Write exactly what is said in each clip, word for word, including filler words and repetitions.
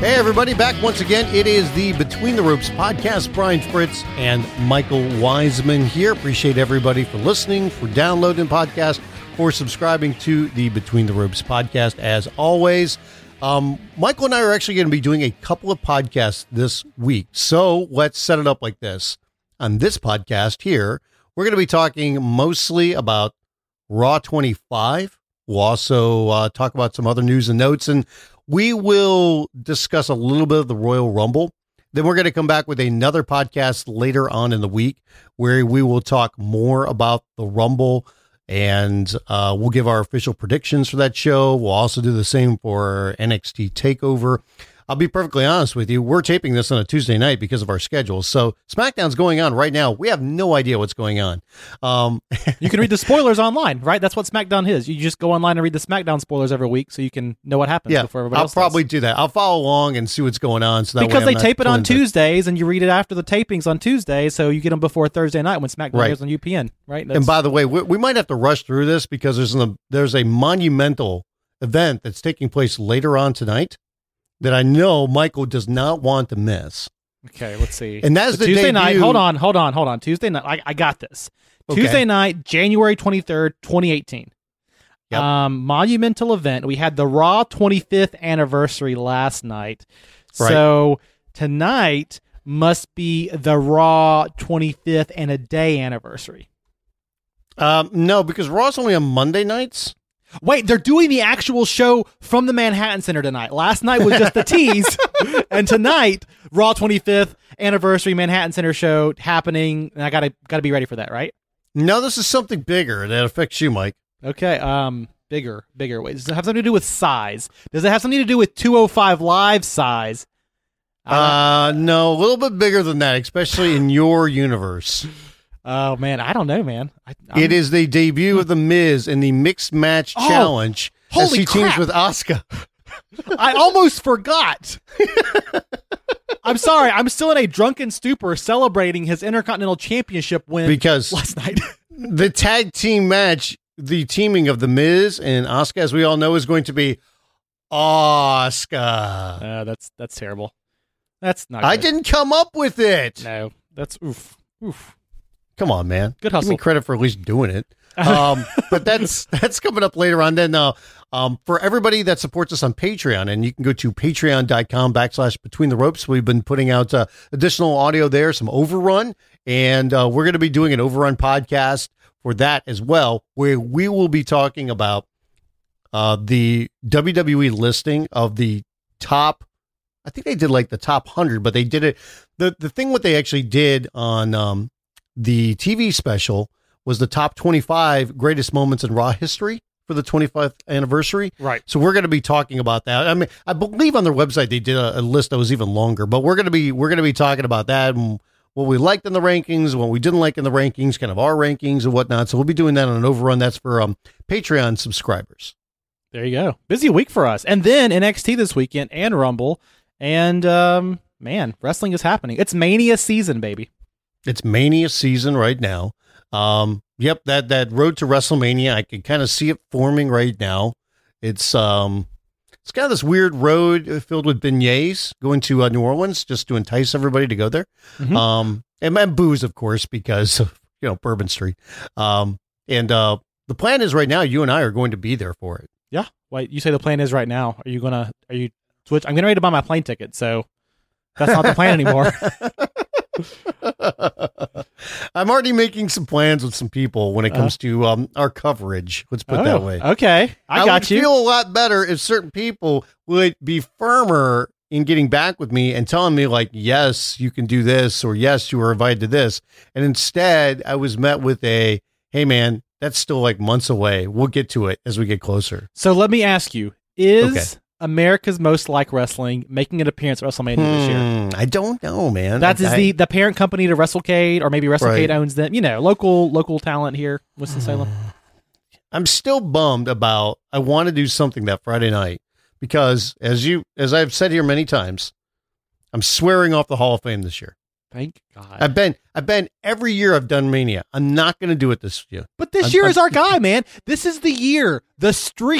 Hey, everybody, back once again. It is the Between the Ropes podcast. Brian Fritz and Michael Wiseman here. Appreciate everybody for listening, for downloading podcast, for subscribing to the Between the Ropes podcast. As always, um, Michael and I are actually going to be doing a couple of podcasts this week. So let's set it up like this. On this podcast here, we're going to be talking mostly about Raw twenty-five. We'll also uh, talk about some other news and notes, and we will discuss a little bit of the Royal Rumble. Then we're going to come back with another podcast later on in the week where we will talk more about the Rumble, and uh, we'll give our official predictions for that show. We'll also do the same for N X T TakeOver. I'll be perfectly honest with you. We're taping this on a Tuesday night because of our schedule. So SmackDown's going on right now. We have no idea what's going on. Um, you can read the spoilers online, right? That's what SmackDown is. You just go online and read the SmackDown spoilers every week so you can know what happens yeah, before everybody I'll else probably does. do that. I'll follow along and see what's going on. So that because way they tape it on into... Tuesdays and you read it after the tapings on Tuesday, so you get them before Thursday night when SmackDown right. airs on U P N, right? That's... And by the way, we, we might have to rush through this because there's, an, there's a monumental event that's taking place later on tonight that I know Michael does not want to miss. Okay, let's see. And that's so the Tuesday debut. night. Hold on, hold on, hold on. Tuesday night. I, I got this. Okay. Tuesday night, January twenty-third, twenty eighteen. Yep. Um, monumental event. We had the Raw twenty-fifth anniversary last night. Right. So tonight must be the Raw twenty-fifth and a day anniversary. Um, no, because Raw's only on Monday nights. Wait, they're doing the actual show from the Manhattan Center tonight. Last night was just the tease, and tonight, Raw twenty-fifth anniversary Manhattan Center show happening. And I gotta gotta be ready for that, right? No, this is something bigger that affects you, Mike. Okay, um, bigger, bigger. Wait, does it have something to do with size? Does it have something to do with two oh five Live size? Uh, no, a little bit bigger than that, especially in your universe. Oh, man, I don't know, man. I, it is the debut of The Miz in the Mixed Match oh, Challenge as he crap. teams with Asuka. I almost forgot. I'm sorry. I'm still in a drunken stupor celebrating his Intercontinental Championship win because last night. The tag team match, the teaming of The Miz and Asuka, as we all know, is going to be Asuka. Uh, that's that's terrible. That's not I good. didn't come up with it. No, that's oof. Oof. Come on, man. Good hustle. Give me credit for at least doing it. Um, but that's that's coming up later on. Then uh, um, for everybody that supports us on Patreon, and you can go to patreon.com backslash between the ropes. We've been putting out uh, additional audio there, some overrun, and uh, we're going to be doing an overrun podcast for that as well, where we will be talking about uh, the W W E listing of the top. I think they did like the top one hundred, but they did it. The, the thing what they actually did on um, the T V special was the top twenty-five greatest moments in Raw history for the twenty-fifth anniversary. Right. So we're going to be talking about that. I mean, I believe on their website they did a, a list that was even longer, but we're going to be we're going to be talking about that and what we liked in the rankings, what we didn't like in the rankings, kind of our rankings and whatnot. So we'll be doing that on an overrun. That's for um, Patreon subscribers. There you go. Busy week for us. And then N X T this weekend and Rumble. And um, man, wrestling is happening. It's Mania season, baby. It's Mania season right now. Um, yep, that, that road to WrestleMania, I can kind of see it forming right now. It's um, it's kind of this weird road filled with beignets going to uh, New Orleans just to entice everybody to go there. Mm-hmm. Um, and, and booze, of course, because of, you know, Bourbon Street. Um, and uh, the plan is right now, you and I are going to be there for it. Yeah. Wait, you say the plan is right now. Are you gonna? Are you switch? I'm getting ready to buy my plane ticket, so that's not the plan anymore. I'm already making some plans with some people when it comes uh, to um, our coverage. Let's put it oh, that way. Okay, I, I got would you. feel a lot better if certain people would be firmer in getting back with me and telling me like, yes, you can do this, or yes, you were invited to this. And instead I was met with a, hey man, that's still like months away. We'll get to it as we get closer. So let me ask you, is okay. America's Most Like Wrestling making an appearance at WrestleMania hmm, this year? I don't know, man. That is I, the, the parent company to WrestleCade, or maybe WrestleCade right. owns them. You know, local local talent here, Winston-Salem. I'm still bummed about, I want to do something that Friday night because as you, as I've said here many times, I'm swearing off the Hall of Fame this year. Thank God. I've been, I've been every year I've done Mania. I'm not going to do it this year. But this I'm, year I'm, is our guy, man. This is the year, the streak.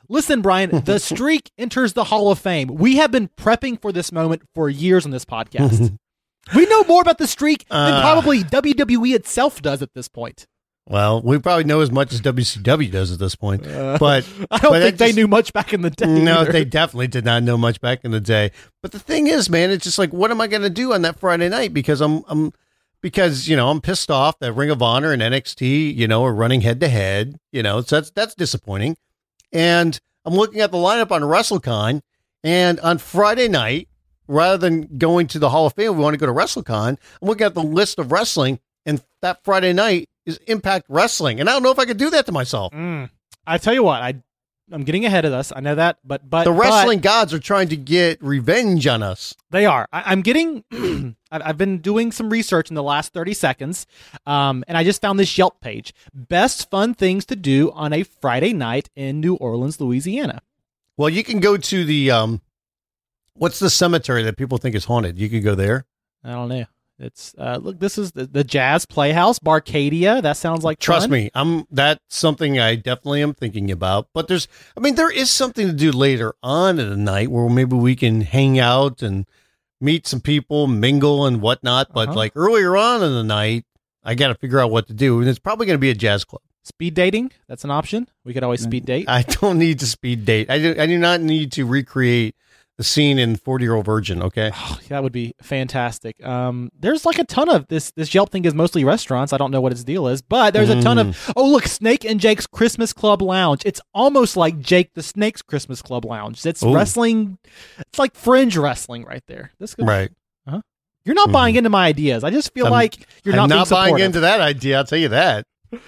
Listen, Brian, the streak enters the Hall of Fame. We have been prepping for this moment for years on this podcast. We know more about the streak than Uh. probably W W E itself does at this point. Well, we probably know as much as W C W does at this point, Uh, but I don't but think that they just- knew much back in the day. No, either. they definitely did not know much back in the day. But the thing is, man, it's just like, what am I going to do on that Friday night? Because I'm, I'm, because you know, I'm pissed off that Ring of Honor and N X T, you know, are running head to head. You know, so that's that's disappointing. And I'm looking at the lineup on WrestleCon, and on Friday night, rather than going to the Hall of Fame, we want to go to WrestleCon. I'm looking at the list of wrestling, and that Friday night is Impact Wrestling, and I don't know if I could do that to myself. Mm. I tell you what, I I'm getting ahead of us. I know that, but but The wrestling but gods are trying to get revenge on us. they are. I, I'm getting. I've, I've been doing some research in the last thirty seconds, um, and I just found this Yelp page: best fun things to do on a Friday night in New Orleans, Louisiana. Well, you can go to the um, what's the cemetery that people think is haunted? You could go there. I don't know. It's uh, look. This is the, the Jazz Playhouse, Barcadia. That sounds like Trust fun. me, I'm that's something I definitely am thinking about. But there's, I mean, there is something to do later on in the night where maybe we can hang out and meet some people, mingle and whatnot. But Uh-huh. like earlier on in the night, I got to figure out what to do, and it's probably going to be a jazz club. Speed dating. That's an option. We could always speed date. I don't need to speed date. I do. I do not need to recreate the scene in forty Year Old Virgin. Okay. Oh, that would be fantastic. Um, there's like a ton of this. This Yelp thing is mostly restaurants. I don't know what its deal is, but there's a ton of. Oh, look, Snake and Jake's Christmas Club Lounge. It's almost like Jake the Snake's Christmas Club Lounge. It's Ooh. wrestling. It's like fringe wrestling right there. This could, Right. You're not Mhm. buying into my ideas. I just feel I'm- like you're I'm not, not being buying supportive. into that idea. I'll tell you that.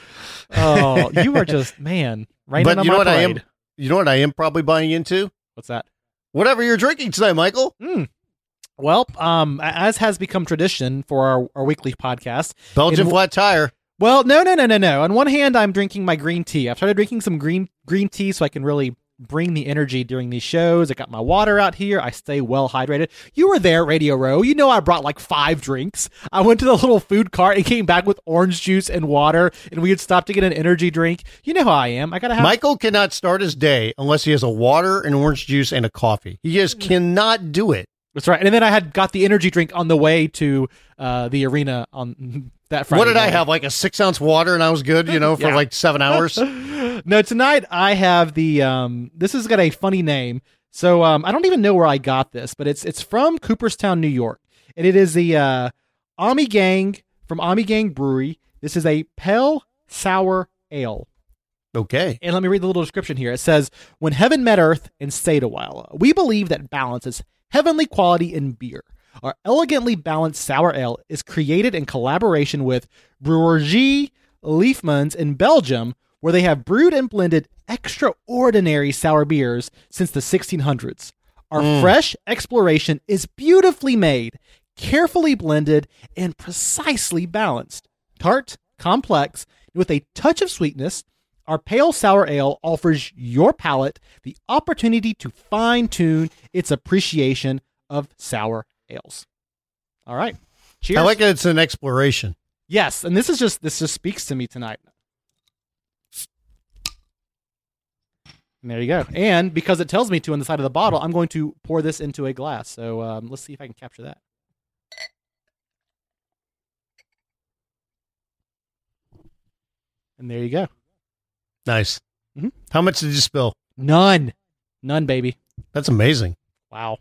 Oh, you are just man. Right But on you my know what I parade. am? You know what I am probably buying into? What's that? Whatever you're drinking tonight, Michael. Mm. Well, um, as has become tradition for our, our weekly podcast. Belgian In- flat tire. Well, no, no, no, no, no. On one hand, I'm drinking my green tea. I've started drinking some green green tea so I can really bring the energy during these shows. I got my water out here. I stay well hydrated. You were there, Radio Row. You know I brought like five drinks. I went to the little food cart and came back with orange juice and water, and we had stopped to get an energy drink. You know how I am. I gotta have. Michael cannot start his day unless he has a water, an orange juice, and a coffee. He just cannot do it. That's right. And then I had got the energy drink on the way to uh, the arena on that Friday. What did I morning. have? Like a six ounce water, and I was good, you know, for Yeah. like seven hours. No, tonight I have the um this has got a funny name. So um I don't even know where I got this, but it's it's from Cooperstown, New York. And it is the uh Ami Gang from Ami Gang Brewery. This is a pale sour ale. Okay. And let me read the little description here. It says, "When heaven met earth and stayed a while, we believe that balance is heavenly quality in beer. Our elegantly balanced sour ale is created in collaboration with Brewergie Liefmans in Belgium, where they have brewed and blended extraordinary sour beers since the sixteen hundreds. Our Mm. fresh exploration is beautifully made, carefully blended, and precisely balanced. Tart, complex, with a touch of sweetness, our pale sour ale offers your palate the opportunity to fine-tune its appreciation of sour ales." All right. Cheers. I like that it's an exploration. Yes, and this is just this just speaks to me tonight. And there you go. And because it tells me to on the side of the bottle, I'm going to pour this into a glass. So um, let's see if I can capture that. And there you go. Nice. Mhm. How much did you spill? None. None, baby. That's amazing. Wow.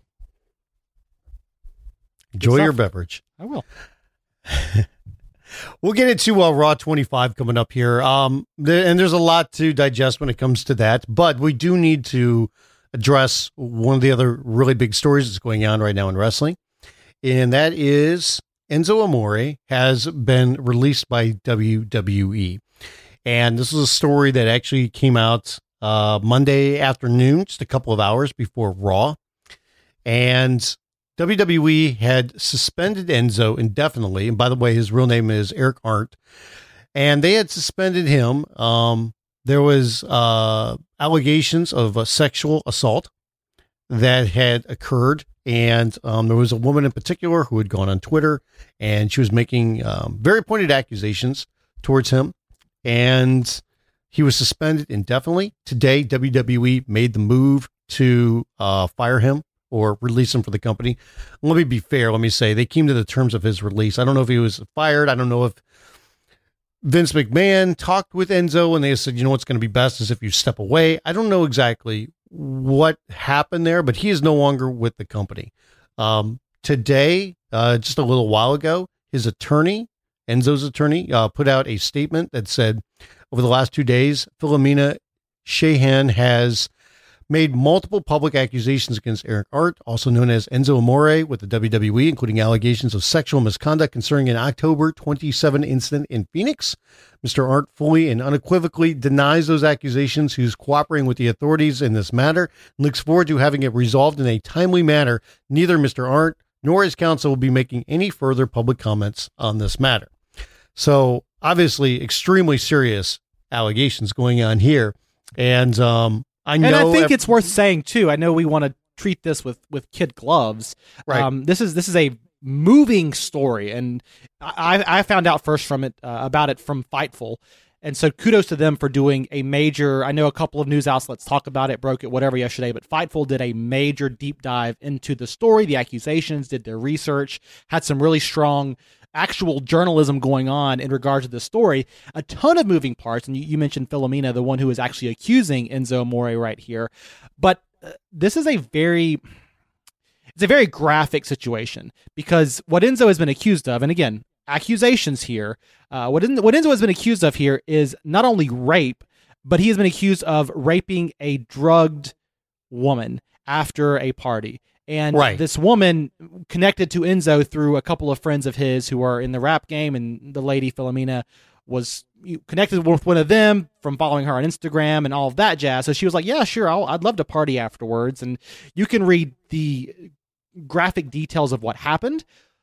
Enjoy stuff. your beverage. I will. We'll get into uh, Raw twenty-five coming up here. Um, the, and there's a lot to digest when it comes to that, but we do need to address one of the other really big stories that's going on right now in wrestling. And that is Enzo Amore has been released by W W E. And this is a story that actually came out uh, Monday afternoon, just a couple of hours before Raw. And W W E had suspended Enzo indefinitely. And by the way, his real name is Eric Arndt. And they had suspended him. Um, there was uh, allegations of a sexual assault that had occurred. And um, there was a woman in particular who had gone on Twitter, and she was making um, very pointed accusations towards him. And He was suspended indefinitely. Today, W W E made the move to uh, fire him or release him for the company. Let me be fair. Let me say they came to the terms of his release. I don't know if he was fired. I don't know if Vince McMahon talked with Enzo and they said, you know, what's going to be best is if you step away. I don't know exactly what happened there, but he is no longer with the company. Um, today, uh, just a little while ago, his attorney, Enzo's attorney, uh, put out a statement that said over the last two days, Philomena Sheahan has made multiple public accusations against Eric Art, also known as Enzo Amore, with the W W E, including allegations of sexual misconduct concerning an October twenty-seventh incident in Phoenix. Mister Art fully and unequivocally denies those accusations. He's cooperating with the authorities in this matter and looks forward to having it resolved in a timely manner. Neither Mister Art nor his counsel will be making any further public comments on this matter. So, obviously, extremely serious allegations going on here. And, um, I know, and I think ev- it's worth saying too. I know we want to treat this with, with kid gloves. Right. Um, this is this is a moving story, and I, I found out first from it uh, about it from Fightful, and so kudos to them for doing a major. I know a couple of news outlets talk about it, broke it, whatever yesterday, but Fightful did a major deep dive into the story, the accusations, did their research, had some really strong actual journalism going on in regard to the story. A ton of moving parts, and you, you mentioned Philomena, the one who is actually accusing Enzo Amore right here. But uh, this is a very, it's a very graphic situation because what Enzo has been accused of, and again, accusations here. Uh, what what Enzo has been accused of here is not only rape, but he has been accused of raping a drugged woman after a party. And right. This woman connected to Enzo through a couple of friends of his who are in the rap game, and the lady Philomena was connected with one of them from following her on Instagram and all of that jazz. So she was like, yeah, sure, I'll, I'd love to party afterwards. And you can read the graphic details of what happened,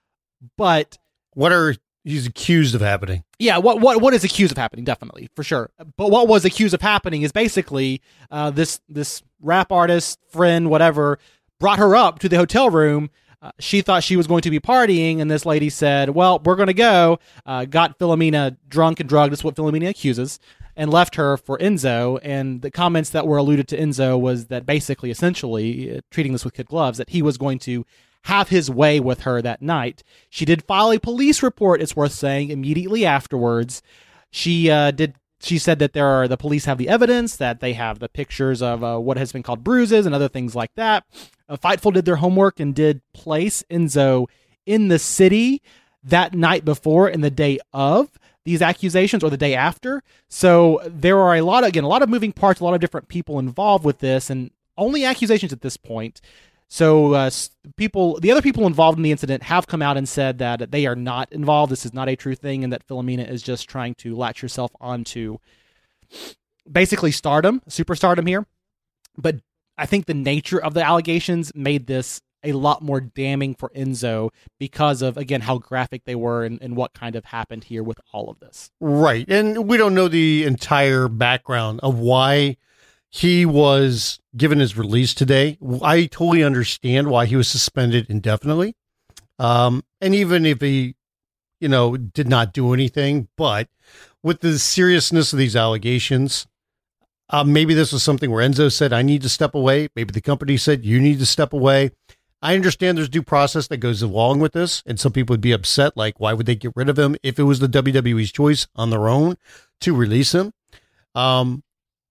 but what are he's accused of happening? Yeah, what what what is accused of happening? Definitely, for sure. But what was accused of happening is basically uh, this this rap artist friend, whatever, brought her up to the hotel room. Uh, she thought she was going to be partying, and this lady said, well, we're going to go. Uh, got Philomena drunk and drugged. That's what Philomena accuses, and left her for Enzo. And the comments that were alluded to Enzo was that basically, essentially, uh, treating this with kid gloves, that he was going to have his way with her that night. She did file a police report, it's worth saying, immediately afterwards. She uh, did. She said that there are the police have the evidence, that they have the pictures of uh, what has been called bruises and other things like that. Uh, Fightful did their homework and did place Enzo in the city that night before and the day of these accusations, or the day after. So there are a lot of, again, a lot of moving parts, a lot of different people involved with this, and only accusations at this point. So uh, people, the other people involved in the incident have come out and said that they are not involved. This is not a true thing, and that Philomena is just trying to latch herself onto basically stardom, superstardom here. But I think the nature of the allegations made this a lot more damning for Enzo because of, again, how graphic they were and, and what kind of happened here with all of this. Right. And we don't know the entire background of why he was given his release today. I totally understand why he was suspended indefinitely. Um, and even if he, you know, did not do anything, but with the seriousness of these allegations, uh, maybe this was something where Enzo said, I need to step away. Maybe the company said, you need to step away. I understand there's due process that goes along with this. And some people would be upset. Like, why would they get rid of him if it was the W W E's choice on their own to release him? Um,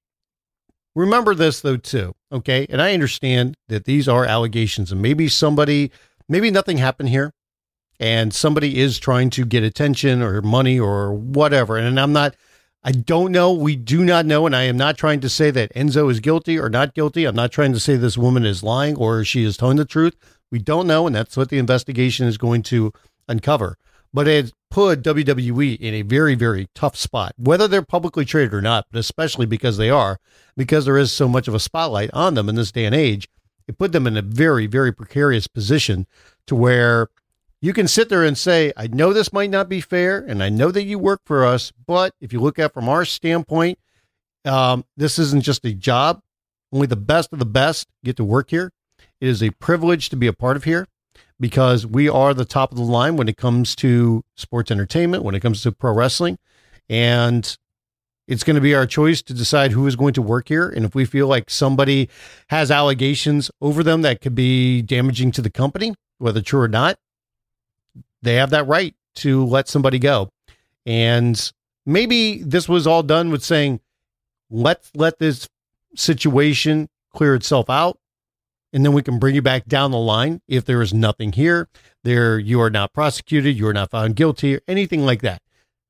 Remember this, though, too, okay? And I understand that these are allegations, and maybe somebody, maybe nothing happened here, and somebody is trying to get attention or money or whatever. And I'm not, I don't know. We do not know, and I am not trying to say that Enzo is guilty or not guilty. I'm not trying to say this woman is lying or she is telling the truth. We don't know, and that's what the investigation is going to uncover. But it put W W E in a very, very tough spot, whether they're publicly traded or not, but especially because they are, because there is so much of a spotlight on them in this day and age. It put them in a very, very precarious position to where you can sit there and say, I know this might not be fair, and I know that you work for us, but if you look at it from our standpoint, um, this isn't just a job. Only the best of the best get to work here. It is a privilege to be a part of here, because we are the top of the line when it comes to sports entertainment, when it comes to pro wrestling. And it's going to be our choice to decide who is going to work here. And if we feel like somebody has allegations over them that could be damaging to the company, whether true or not, they have that right to let somebody go. And maybe this was all done with saying, let's let this situation clear itself out. And then we can bring you back down the line. If there is nothing here, there, you are not prosecuted, you are not found guilty, or anything like that.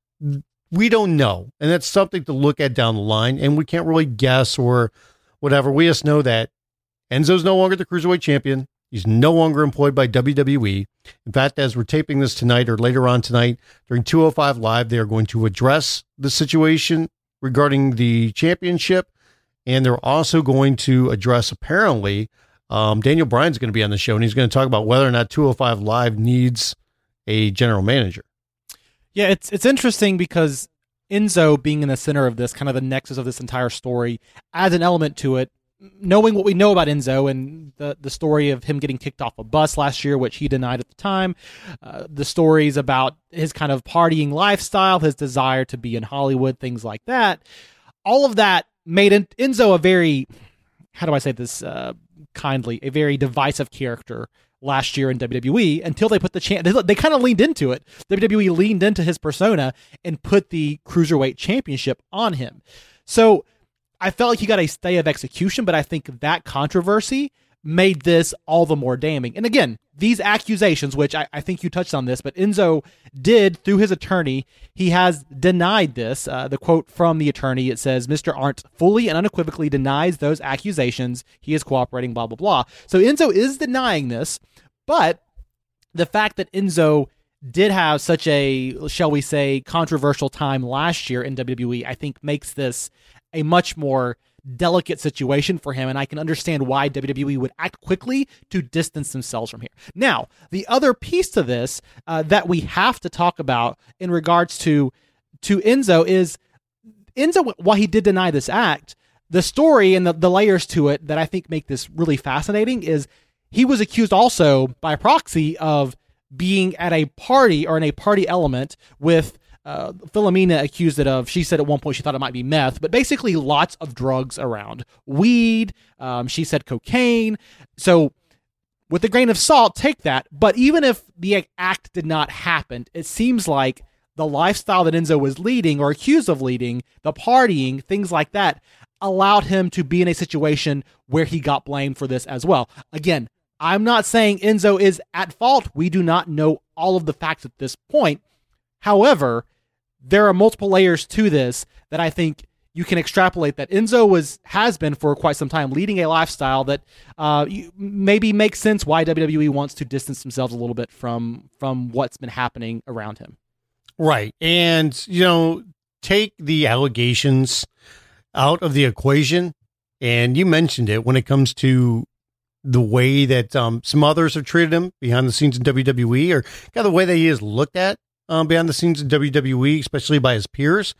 We don't know. And that's something to look at down the line. And we can't really guess or whatever. We just know that Enzo's no longer the Cruiserweight champion. He's no longer employed by W W E. In fact, as we're taping this tonight or later on tonight during two oh five Live, they are going to address the situation regarding the championship. And they're also going to address, apparently, um, Daniel Bryan's going to be on the show, and he's going to talk about whether or not two oh five Live needs a general manager. Yeah, it's it's interesting because Enzo being in the center of this, kind of the nexus of this entire story, adds an element to it. Knowing what we know about Enzo and the, the story of him getting kicked off a bus last year, which he denied at the time, uh, the stories about his kind of partying lifestyle, his desire to be in Hollywood, things like that, all of that made Enzo a very, how do I say this uh, kindly, a very divisive character last year in W W E until they put the champ. They, they kind of leaned into it. W W E leaned into his persona and put the Cruiserweight Championship on him. So I felt like he got a stay of execution, but I think that controversy made this all the more damning. And again, these accusations, which I, I think you touched on this, but Enzo did, through his attorney, he has denied this. Uh, the quote from the attorney, it says, Mister Arndt fully and unequivocally denies those accusations. He is cooperating, blah, blah, blah. So Enzo is denying this, but the fact that Enzo did have such a, shall we say, controversial time last year in W W E, I think makes this a much more delicate situation for him, and I can understand why W W E would act quickly to distance themselves from here. Now, the other piece to this uh, that we have to talk about in regards to to Enzo is Enzo, while he did deny this act, the story and the, the layers to it that I think make this really fascinating is he was accused also by proxy of being at a party or in a party element with Uh, Philomena accused it of, she said at one point she thought it might be meth, but basically lots of drugs around. Weed, um, she said cocaine. So with a grain of salt, take that. But even if the act did not happen, it seems like the lifestyle that Enzo was leading or accused of leading, the partying, things like that, allowed him to be in a situation where he got blamed for this as well. Again, I'm not saying Enzo is at fault. We do not know all of the facts at this point. However, there are multiple layers to this that I think you can extrapolate that Enzo was has been for quite some time leading a lifestyle that uh, maybe makes sense why W W E wants to distance themselves a little bit from from what's been happening around him. Right. And, you know, take the allegations out of the equation. And you mentioned it when it comes to the way that um, some others have treated him behind the scenes in W W E, or kind of the way that he is looked at Um, behind the scenes in W W E, especially by his peers.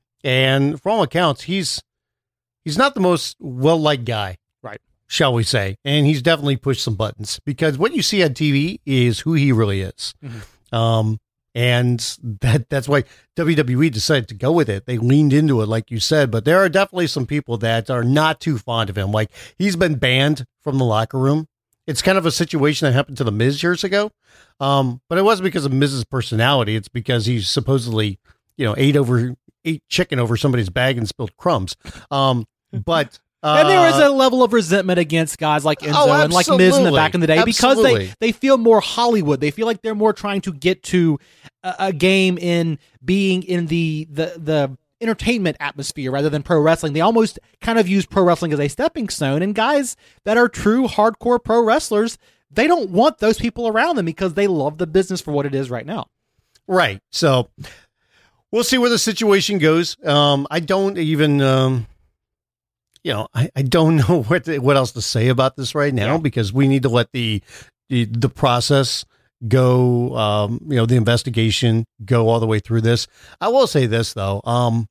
And for all accounts, he's he's not the most well-liked guy, right? Shall we say. And he's definitely pushed some buttons, because what you see on T V is who he really is. Mm-hmm. Um, and that that's why W W E decided to go with it. They leaned into it, like you said, but there are definitely some people that are not too fond of him. Like, he's been banned from the locker room. It's kind of a situation that happened to The Miz years ago. Um, but it wasn't because of Miz's personality. It's because he supposedly, you know, ate over, ate chicken over somebody's bag and spilled crumbs. Um, but, uh, and there is a level of resentment against guys like Enzo oh, and like Miz in the back in the day, absolutely. because they, they feel more Hollywood. They feel like they're more trying to get to a, a game in being in the, the, the, entertainment atmosphere rather than pro wrestling. They almost kind of use pro wrestling as a stepping stone, and guys that are true hardcore pro wrestlers, they don't want those people around them because they love the business for what it is right now. Right. So we'll see where the situation goes. Um, I don't even, um, you know, I, I don't know what to, what else to say about this right now, yeah. because we need to let the, the, the process go, um, you know, the investigation go all the way through this. I will say this though, um,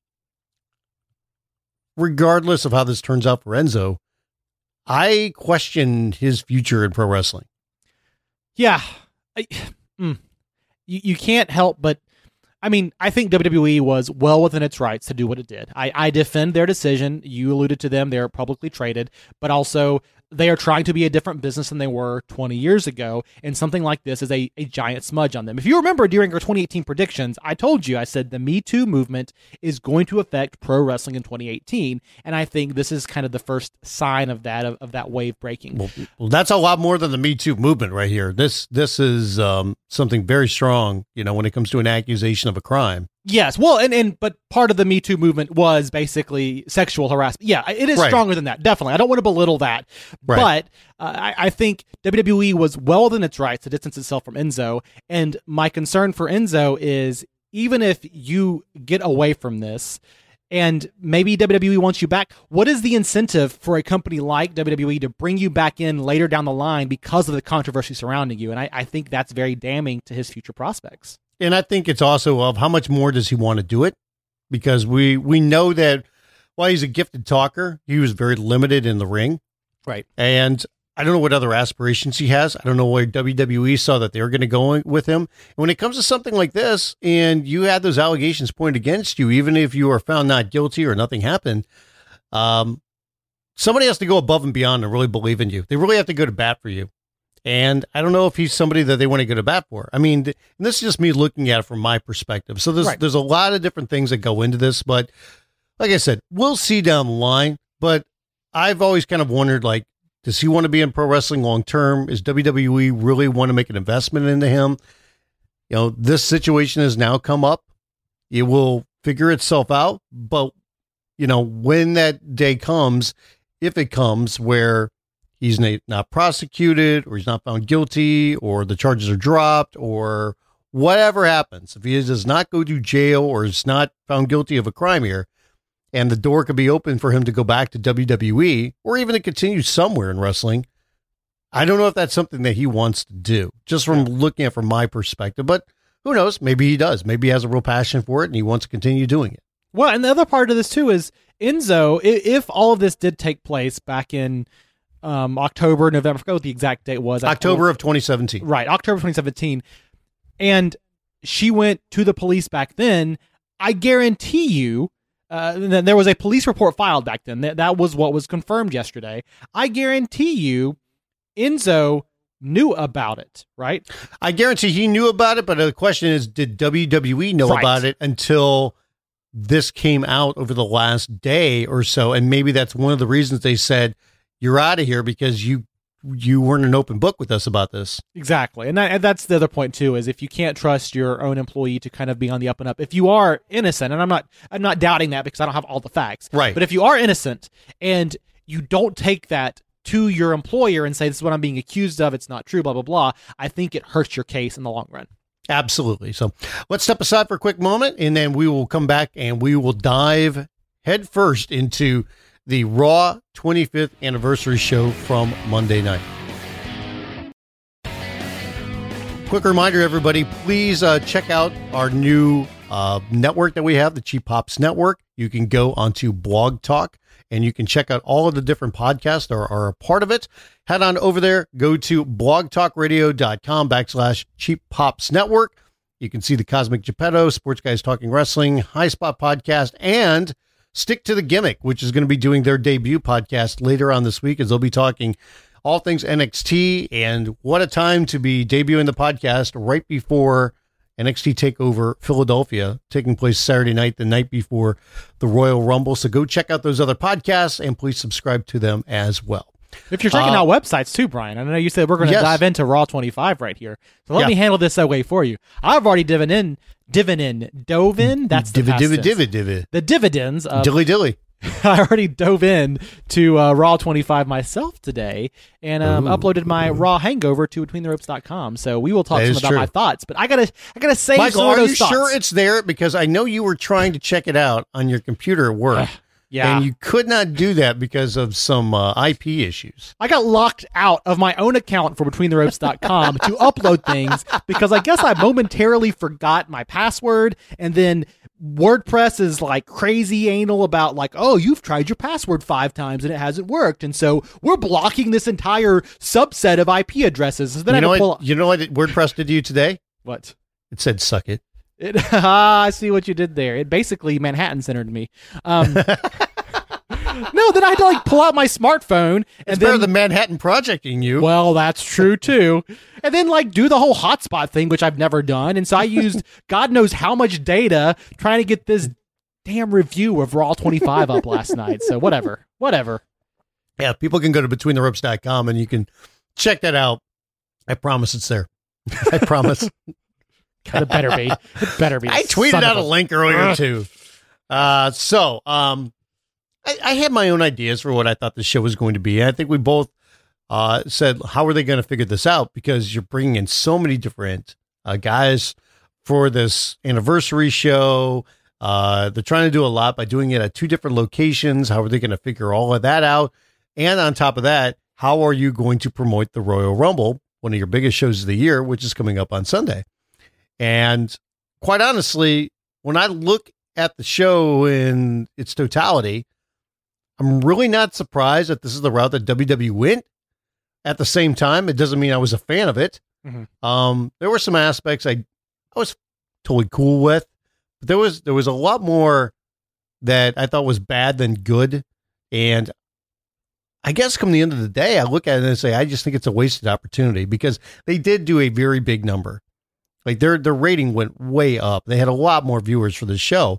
regardless of how this turns out for Enzo, I question his future in pro wrestling. Yeah. I, mm, you, you can't help but I mean, I think W W E was well within its rights to do what it did. I, I defend their decision. You alluded to them. They're publicly traded, but also they are trying to be a different business than they were twenty years ago, and something like this is a, a giant smudge on them. If you remember during our twenty eighteen predictions, I told you, I said the Me Too movement is going to affect pro wrestling in twenty eighteen, and I think this is kind of the first sign of that, of, of that wave breaking. Well, well, that's a lot more than the Me Too movement right here. This this is um, something very strong, you know, when it comes to an accusation of a crime. Yes, well, and, and but part of the Me Too movement was basically sexual harassment. Yeah, it is right. stronger than that, definitely. I don't want to belittle that, right. but uh, I, I think W W E was well within its rights to distance itself from Enzo, and my concern for Enzo is even if you get away from this, and maybe W W E wants you back, what is the incentive for a company like W W E to bring you back in later down the line because of the controversy surrounding you? And I, I think that's very damning to his future prospects. And I think it's also of how much more does he want to do it? Because we, we know that while he's a gifted talker, he was very limited in the ring. Right. And I don't know what other aspirations he has. I don't know where W W E saw that they were going to go with him. And when it comes to something like this, and you had those allegations pointed against you, even if you are found not guilty or nothing happened, um, somebody has to go above and beyond and really believe in you. They really have to go to bat for you. And I don't know if he's somebody that they want to go to bat for. I mean, th- and this is just me looking at it from my perspective. So there's, right. there's a lot of different things that go into this, but like I said, we'll see down the line, but I've always kind of wondered, like, does he want to be in pro wrestling long term? Is W W E really want to make an investment into him? You know, this situation has now come up. It will figure itself out, but you know, when that day comes, if it comes where he's not prosecuted or he's not found guilty or the charges are dropped or whatever happens, if he does not go to jail or is not found guilty of a crime here, and the door could be open for him to go back to W W E or even to continue somewhere in wrestling, I don't know if that's something that he wants to do, just from looking at it from my perspective. But who knows? Maybe he does. Maybe he has a real passion for it and he wants to continue doing it. Well, and the other part of this, too, is Enzo, if all of this did take place back in um, October, November, I forgot what the exact date was. October of twenty seventeen. Right, October twenty seventeen. And she went to the police back then, I guarantee you, Uh, there was a police report filed back then. That, that was what was confirmed yesterday. I guarantee you Enzo knew about it, right? I guarantee he knew about it, but the question is, did W W E know right. about it until this came out over the last day or so? And maybe that's one of the reasons they said, you're out of here because you you weren't an open book with us about this. Exactly. And, that, and that's the other point too, is if you can't trust your own employee to kind of be on the up and up, if you are innocent, and I'm not, I'm not doubting that because I don't have all the facts, right? But if you are innocent and you don't take that to your employer and say, this is what I'm being accused of, it's not true, blah, blah, blah, I think it hurts your case in the long run. Absolutely. So let's step aside for a quick moment and then we will come back and we will dive head first into the Raw twenty-fifth anniversary show from Monday night. Quick reminder, everybody, please uh, check out our new uh, network that we have, the Cheap Pops Network. You can go onto Blog Talk and you can check out all of the different podcasts that are, are a part of it. Head on over there, go to blogtalkradio.com backslash Cheap Pops Network. You can see the Cosmic Geppetto, Sports Guys Talking Wrestling, High Spot Podcast, and Stick to the Gimmick, which is going to be doing their debut podcast later on this week, as they'll be talking all things N X T. And what a time to be debuting the podcast right before N X T TakeOver Philadelphia, taking place Saturday night, the night before the Royal Rumble. So go check out those other podcasts and please subscribe to them as well. If you're checking uh, out websites too, Brian, I know you said we're going to yes. dive into Raw twenty-five right here. So let yeah. me handle this that way for you. I've already divin in, divin in, dove in. That's the divi, divi, tense. divi, divi. The dividends. Of, dilly dilly. I already dove in to uh, Raw twenty-five myself today and um, uploaded my Raw hangover to between the ropes dot com. So we will talk some about true. my thoughts. But I gotta, I gotta save Michael, some of those are you thoughts. sure it's there? Because I know you were trying to check it out on your computer at work. Uh, Yeah. And you could not do that because of some uh, I P issues. I got locked out of my own account for between the ropes dot com to upload things because I guess I momentarily forgot my password, and then WordPress is like crazy anal about like, oh, you've tried your password five times and it hasn't worked, and so we're blocking this entire subset of I P addresses. So then you, I know had to pull what, you know what WordPress did to you today? What? It said, suck it. It, ah, I see what you did there. It basically Manhattan centered me. Um, no, then I had to like pull out my smartphone and It's then better than Manhattan projecting you. well, that's true too. And then like do the whole hotspot thing, which I've never done. And so I used God knows how much data trying to get this damn review of Raw twenty-five up last night. So whatever, whatever. Yeah, people can go to between the ropes dot com and you can check that out. I promise it's there. I promise. God, it better be. It better be. I tweeted Son out of a link earlier too. Uh, so um, I, I had my own ideas for what I thought the show was going to be. I think we both uh, said, how are they going to figure this out? Because you're bringing in so many different uh, guys for this anniversary show. Uh, they're trying to do a lot by doing it at two different locations. How are they going to figure all of that out? And on top of that, how are you going to promote the Royal Rumble, one of your biggest shows of the year, which is coming up on Sunday? And quite honestly, when I look at the show in its totality, I'm really not surprised that this is the route that W W E went. At the same time, it doesn't mean I was a fan of it. Mm-hmm. Um, there were some aspects I, I was totally cool with, but there was there was a lot more that I thought was bad than good. And I guess come the end of the day, I look at it and say, I just think it's a wasted opportunity because they did do a very big number. Like their their rating went way up. They had a lot more viewers for the show.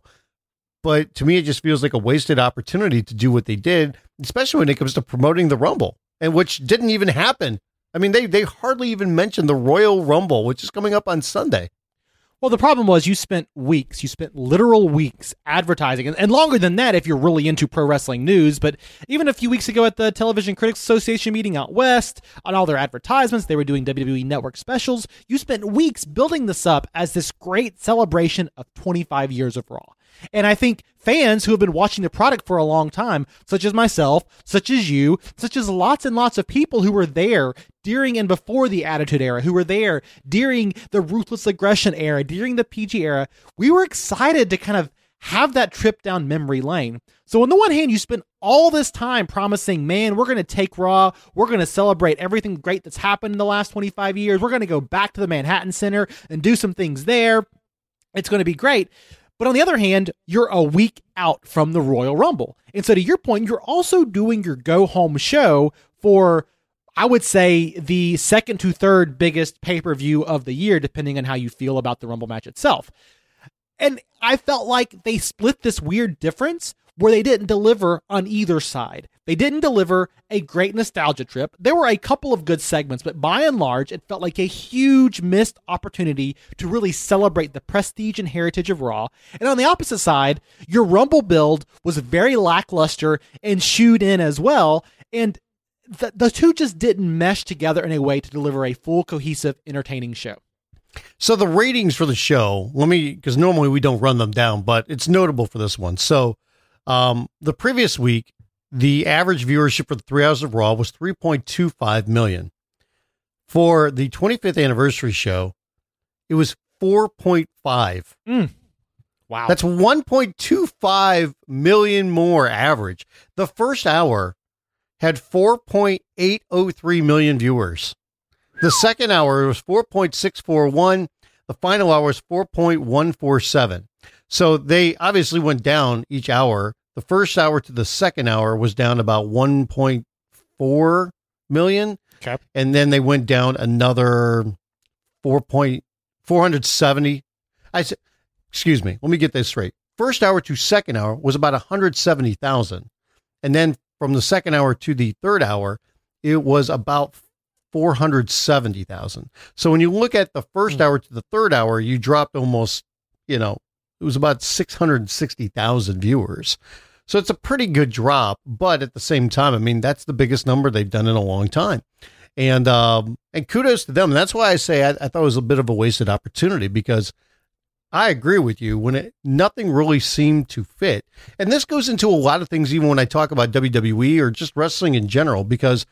But to me, it just feels like a wasted opportunity to do what they did, especially when it comes to promoting the Rumble, and which didn't even happen. I mean, they, they hardly even mentioned the Royal Rumble, which is coming up on Sunday. Well, the problem was you spent weeks, you spent literal weeks advertising, and, and longer than that if you're really into pro wrestling news. But even a few weeks ago at the Television Critics Association meeting out west, on all their advertisements, they were doing W W E Network specials. You spent weeks building this up as this great celebration of twenty-five years of Raw. And I think fans who have been watching the product for a long time, such as myself, such as you, such as lots and lots of people who were there during and before the Attitude Era, who were there during the Ruthless Aggression era, during the P G era, we were excited to kind of have that trip down memory lane. So on the one hand, you spent all this time promising, man, we're going to take Raw, we're going to celebrate everything great that's happened in the last twenty-five years, we're going to go back to the Manhattan Center and do some things there. It's going to be great. But on the other hand, you're a week out from the Royal Rumble. And so to your point, you're also doing your go-home show for, I would say, the second to third biggest pay-per-view of the year, depending on how you feel about the Rumble match itself. And I felt like they split this weird difference where they didn't deliver on either side. They didn't deliver a great nostalgia trip. There were a couple of good segments, but by and large, it felt like a huge missed opportunity to really celebrate the prestige and heritage of Raw. And on the opposite side, your Rumble build was very lackluster and shooed in as well. And the, the two just didn't mesh together in a way to deliver a full, cohesive, entertaining show. So the ratings for the show, let me, because normally we don't run them down, but it's notable for this one. So um, the previous week, the average viewership for the three hours of Raw was three point two five million. For the twenty-fifth anniversary show, it was four point five. Mm. Wow. That's one point two five million more average. The first hour had four point eight oh three million viewers. The second hour was four point six four one. The final hour was four point one four seven. So they obviously went down each hour. The first hour to the second hour was down about one point four million. Okay. And then they went down another four point four seventy. I said, excuse me, let me get this straight. First hour to second hour was about one hundred seventy thousand. And then from the second hour to the third hour, it was about four hundred seventy thousand. So when you look at the first hour to the third hour, you dropped almost, you know, it was about six hundred sixty thousand viewers. So it's a pretty good drop, but at the same time, I mean, that's the biggest number they've done in a long time. And, um, and kudos to them. And that's why I say I, I thought it was a bit of a wasted opportunity, because I agree with you when it, nothing really seemed to fit. And this goes into a lot of things, even when I talk about W W E or just wrestling in general, because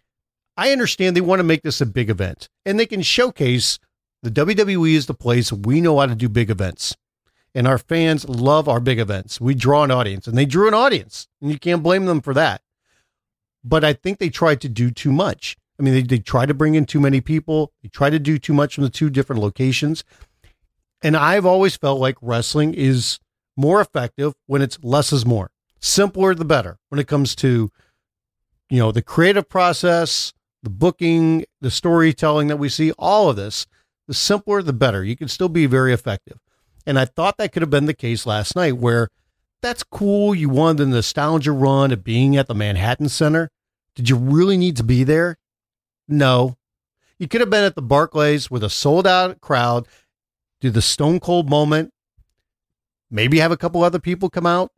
I understand they want to make this a big event and they can showcase the W W E is the place we know how to do big events. And our fans love our big events. We draw an audience, and they drew an audience, and you can't blame them for that. But I think they tried to do too much. I mean, they, they tried to bring in too many people. They tried to do too much from the two different locations. And I've always felt like wrestling is more effective when it's less is more. Simpler the better when it comes to, you know, the creative process, the booking, the storytelling that we see, all of this. The simpler the better. You can still be very effective. And I thought that could have been the case last night, where that's cool. You wanted the nostalgia run of being at the Manhattan Center. Did you really need to be there? No. You could have been at the Barclays with a sold out crowd, do the Stone Cold moment, maybe have a couple other people come out.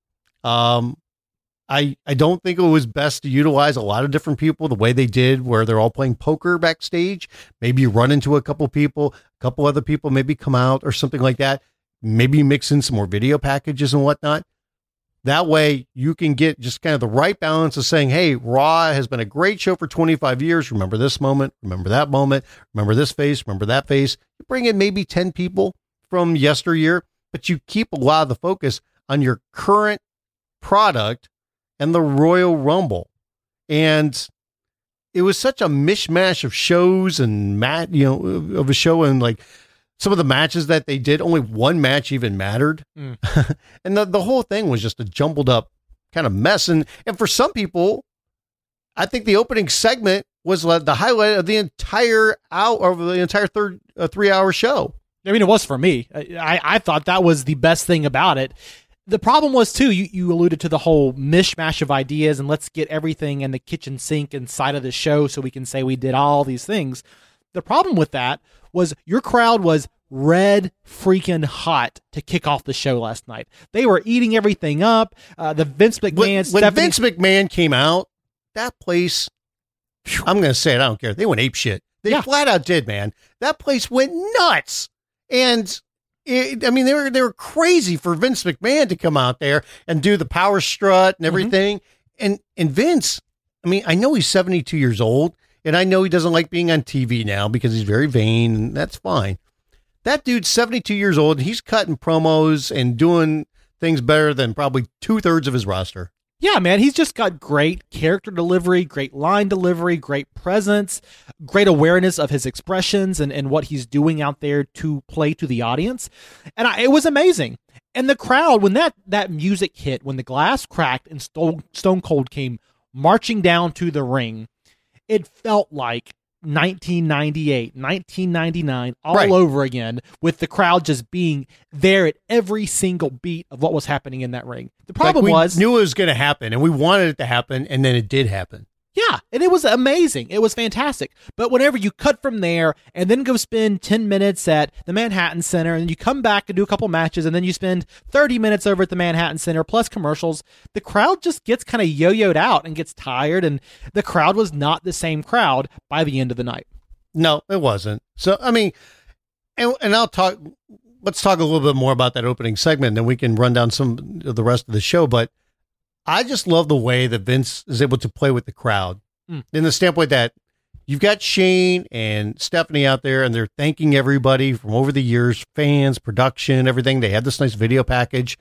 Um, I I don't think it was best to utilize a lot of different people the way they did, where they're all playing poker backstage. Maybe you run into a couple people, a couple other people maybe come out or something like that. Maybe mix in some more video packages and whatnot. That way you can get just kind of the right balance of saying, hey, Raw has been a great show for twenty-five years. Remember this moment, remember that moment, remember this face, remember that face. You bring in maybe ten people from yesteryear, but you keep a lot of the focus on your current product and the Royal Rumble. And it was such a mishmash of shows and mat, you know, of a show, and like some of the matches that they did, only one match even mattered. Mm. And the, the whole thing was just a jumbled up kind of mess. And, and for some people, I think the opening segment was the highlight of the entire hour, of the entire third uh, three hour show. I mean, it was for me. I, I thought that was the best thing about it. The problem was, too, you, you alluded to the whole mishmash of ideas and let's get everything in the kitchen sink inside of the show so we can say we did all these things. The problem with that was your crowd was red freaking hot to kick off the show last night. They were eating everything up. Uh, the Vince McMahon... When, when Stephanie- Vince McMahon came out, that place, I'm going to say it, I don't care. They went ape shit. They yeah. flat out did, man. That place went nuts. And... It, I mean, they were they were crazy for Vince McMahon to come out there and do the power strut and everything. Mm-hmm. And and Vince, I mean, I know he's seventy-two years old, and I know he doesn't like being on T V now because he's very vain, and that's fine. That dude's seventy-two years old, and he's cutting promos and doing things better than probably two-thirds of his roster. Yeah, man, he's just got great character delivery, great line delivery, great presence, great awareness of his expressions and, and what he's doing out there to play to the audience. And I, it was amazing. And the crowd, when that, that music hit, when the glass cracked and Stone, Stone Cold came marching down to the ring, it felt like nineteen ninety-eight, nineteen ninety-nine, all right. over again, with the crowd just being there at every single beat of what was happening in that ring. The problem like we was... knew it was going to happen, and we wanted it to happen, and then it did happen. Yeah, and it was amazing. It was fantastic. But whenever you cut from there and then go spend ten minutes at the Manhattan Center, and you come back and do a couple matches, and then you spend thirty minutes over at the Manhattan Center plus commercials, the crowd just gets kind of yo-yoed out and gets tired, and the crowd was not the same crowd by the end of the night. No, it wasn't. So, I mean, and, and I'll talk, let's talk a little bit more about that opening segment, and then we can run down some of the rest of the show, but I just love the way that Vince is able to play with the crowd mm. in the standpoint that you've got Shane and Stephanie out there, and they're thanking everybody from over the years, fans, production, everything. They had this nice video package.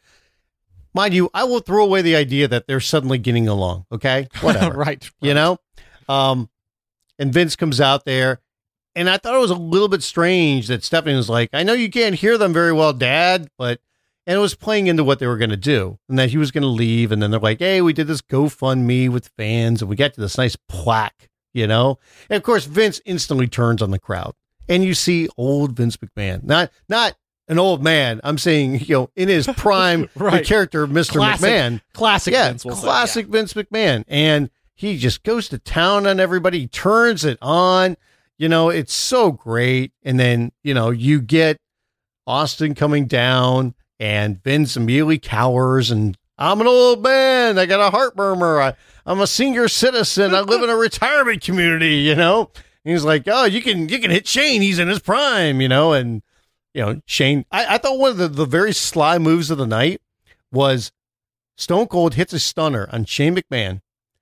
Mind you, I will throw away the idea that they're suddenly getting along. Okay. Whatever. right, right. You know? Um, and Vince comes out there, and I thought it was a little bit strange that Stephanie was like, I know you can't hear them very well, Dad, but and it was playing into what they were going to do, and that he was going to leave. And then they're like, hey, we did this GoFundMe with fans, and we got to this nice plaque, you know? And of course, Vince instantly turns on the crowd, and you see old Vince McMahon, not, not an old man. I'm saying, you know, in his prime, right. the character of Mister Classic, McMahon. Classic yeah, Vince. We'll classic say, yeah. Vince McMahon. And he just goes to town on everybody. He turns it on. You know, it's so great. And then, you know, you get Austin coming down, and Vince immediately cowers, and I'm an old man. I got a heart murmur. I, I'm a senior citizen. I live in a retirement community, you know? And he's like, oh, you can, you can hit Shane. He's in his prime, you know? And, you know, Shane, I, I thought one of the, the very sly moves of the night was Stone Cold hits a stunner on Shane McMahon.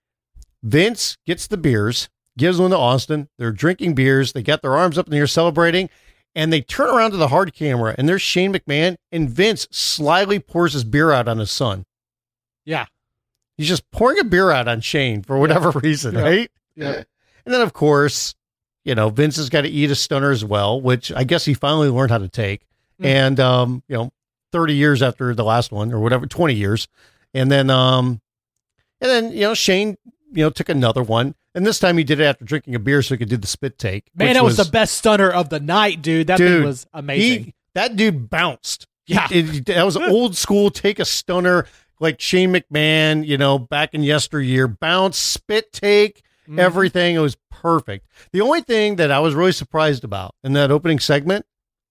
Vince gets the beers, gives one to Austin. They're drinking beers. They got their arms up in the air celebrating. And they turn around to the hard camera, and there's Shane McMahon, and Vince slyly pours his beer out on his son. Yeah. He's just pouring a beer out on Shane for whatever yeah. reason, yeah. right? Yeah. And then, of course, you know, Vince has got to eat a stunner as well, which I guess he finally learned how to take. and um, you know, thirty years after the last one or whatever, twenty years, and then um, and then you know Shane, you know, took another one, and this time he did it after drinking a beer so he could do the spit take. Man, that was, was the best stunner of the night, dude. That dude, thing was amazing. He, that dude bounced. Yeah, it, it, that was old school. Take a stunner like Shane McMahon, you know, back in yesteryear. Bounce, spit take, mm. everything. It was perfect. The only thing that I was really surprised about in that opening segment,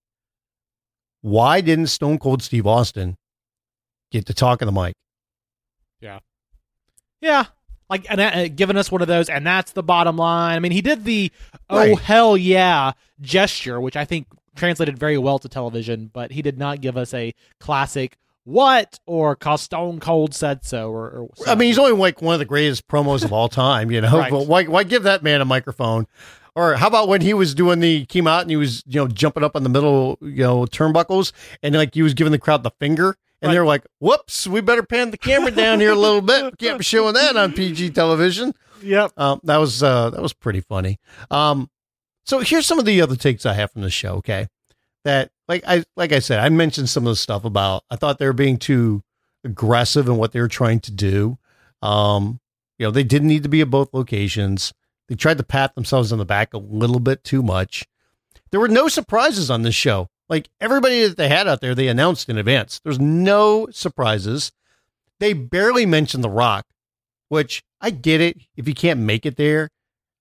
why didn't Stone Cold Steve Austin get to talk on the mic? Yeah, yeah. Like, and uh, giving us one of those, and that's the bottom line. I mean, he did the "oh right. hell yeah" gesture, which I think translated very well to television, but he did not give us a classic "what" or "cause Stone Cold said so." Or, or I mean, he's only like one of the greatest promos of all time, you know. Right. But why, why give that man a microphone? Or how about when he was doing the came out and he was, you know, jumping up on the middle, you know, turnbuckles, and like he was giving the crowd the finger. And right. they're like, whoops, we better pan the camera down here a little bit. We can't be showing that on P G television. Yep. Um, that was uh, that was pretty funny. Um, so here's some of the other takes I have from the show, okay? That, like I like I said, I mentioned some of the stuff about, I thought they were being too aggressive in what they were trying to do. Um, you know, they didn't need to be at both locations. They tried to pat themselves on the back a little bit too much. There were no surprises on this show. Like, everybody that they had out there, they announced in advance. There's no surprises. They barely mentioned The Rock, which I get it if you can't make it there.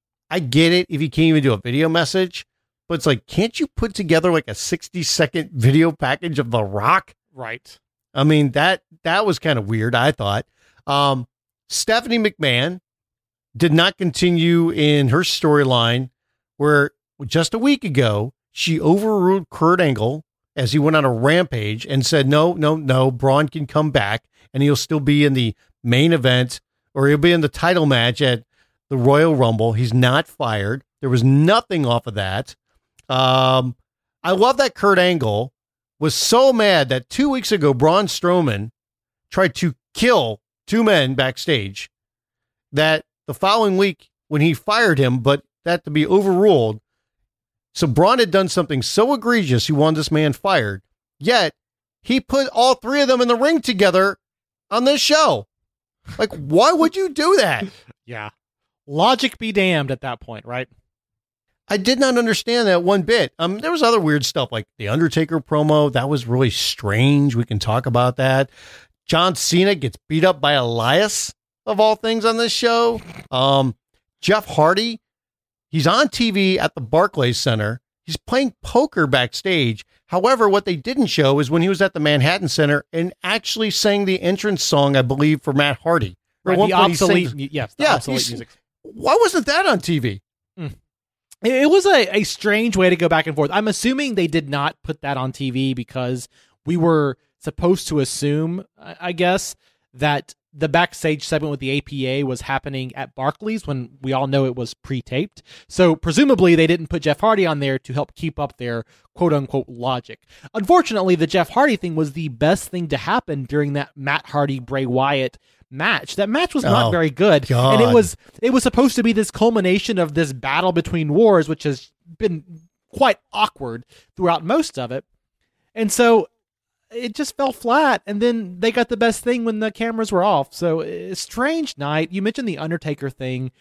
I get it if you can't even do a video message. But it's like, can't you put together like a sixty second video package of The Rock? Right. I mean, that that was kind of weird, I thought. Um, Stephanie McMahon did not continue in her storyline where just a week ago, she overruled Kurt Angle as he went on a rampage and said, no, no, no, Braun can come back and he'll still be in the main event, or he'll be in the title match at the Royal Rumble. He's not fired. There was nothing off of that. Um, I love that Kurt Angle was so mad that two weeks ago, Braun Strowman tried to kill two men backstage, that the following week when he fired him, but that to be overruled. So Braun had done something so egregious, he wanted this man fired, yet he put all three of them in the ring together on this show. Like, why would you do that? Yeah. Logic be damned at that point, right? I did not understand that one bit. Um, there was other weird stuff like the Undertaker promo. That was really strange. We can talk about that. John Cena gets beat up by Elias, of all things, on this show. Um, Jeff Hardy, he's on T V at the Barclays Center. He's playing poker backstage. However, what they didn't show is when he was at the Manhattan Center and actually sang the entrance song, I believe, for Matt Hardy. Right, the obsolete, yes, the yeah, obsolete music. Why wasn't that on T V? Mm. It was a, a strange way to go back and forth. I'm assuming they did not put that on T V because we were supposed to assume, I guess, that the backstage segment with the A P A was happening at Barclays when we all know it was pre-taped. So presumably they didn't put Jeff Hardy on there to help keep up their quote-unquote logic. Unfortunately, the Jeff Hardy thing was the best thing to happen during that Matt Hardy-Bray Wyatt match. That match was not oh, very good. God. And it was it was supposed to be this culmination of this battle between wars, which has been quite awkward throughout most of it. And so it just fell flat, and then they got the best thing when the cameras were off. So, a strange night. You mentioned the Undertaker thing,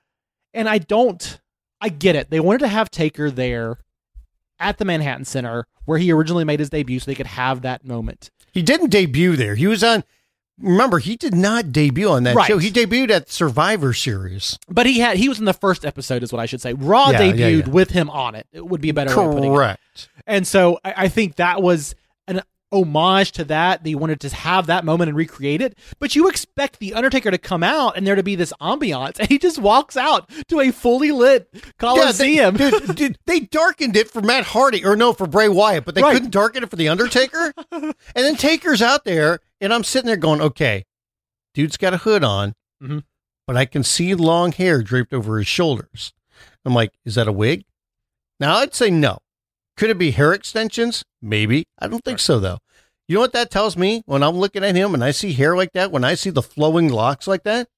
and I don't, I get it. They wanted to have Taker there at the Manhattan Center where he originally made his debut so they could have that moment. He didn't debut there. He was on, remember, he did not debut on that right. show. He debuted at Survivor Series. But he had, he was in the first episode is what I should say. Raw yeah, debuted yeah, yeah. with him on it. It would be a better way of putting it. Correct. And so I, I think that was an homage to that. They wanted to have that moment and recreate it, but you expect the Undertaker to come out and there to be this ambiance, and he just walks out to a fully lit Coliseum. Yeah, they, dude, dude, they darkened it for Matt Hardy, or no, for Bray Wyatt, but they right. couldn't darken it for the Undertaker. And then Taker's out there, and I'm sitting there going, okay, dude's got a hood on, mm-hmm. but I can see long hair draped over his shoulders. I'm like, is that a wig? Now I'd say no. Could it be hair extensions? Maybe. I don't think right. so, though. You know what that tells me when I'm looking at him and I see hair like that, when I see the flowing locks like that?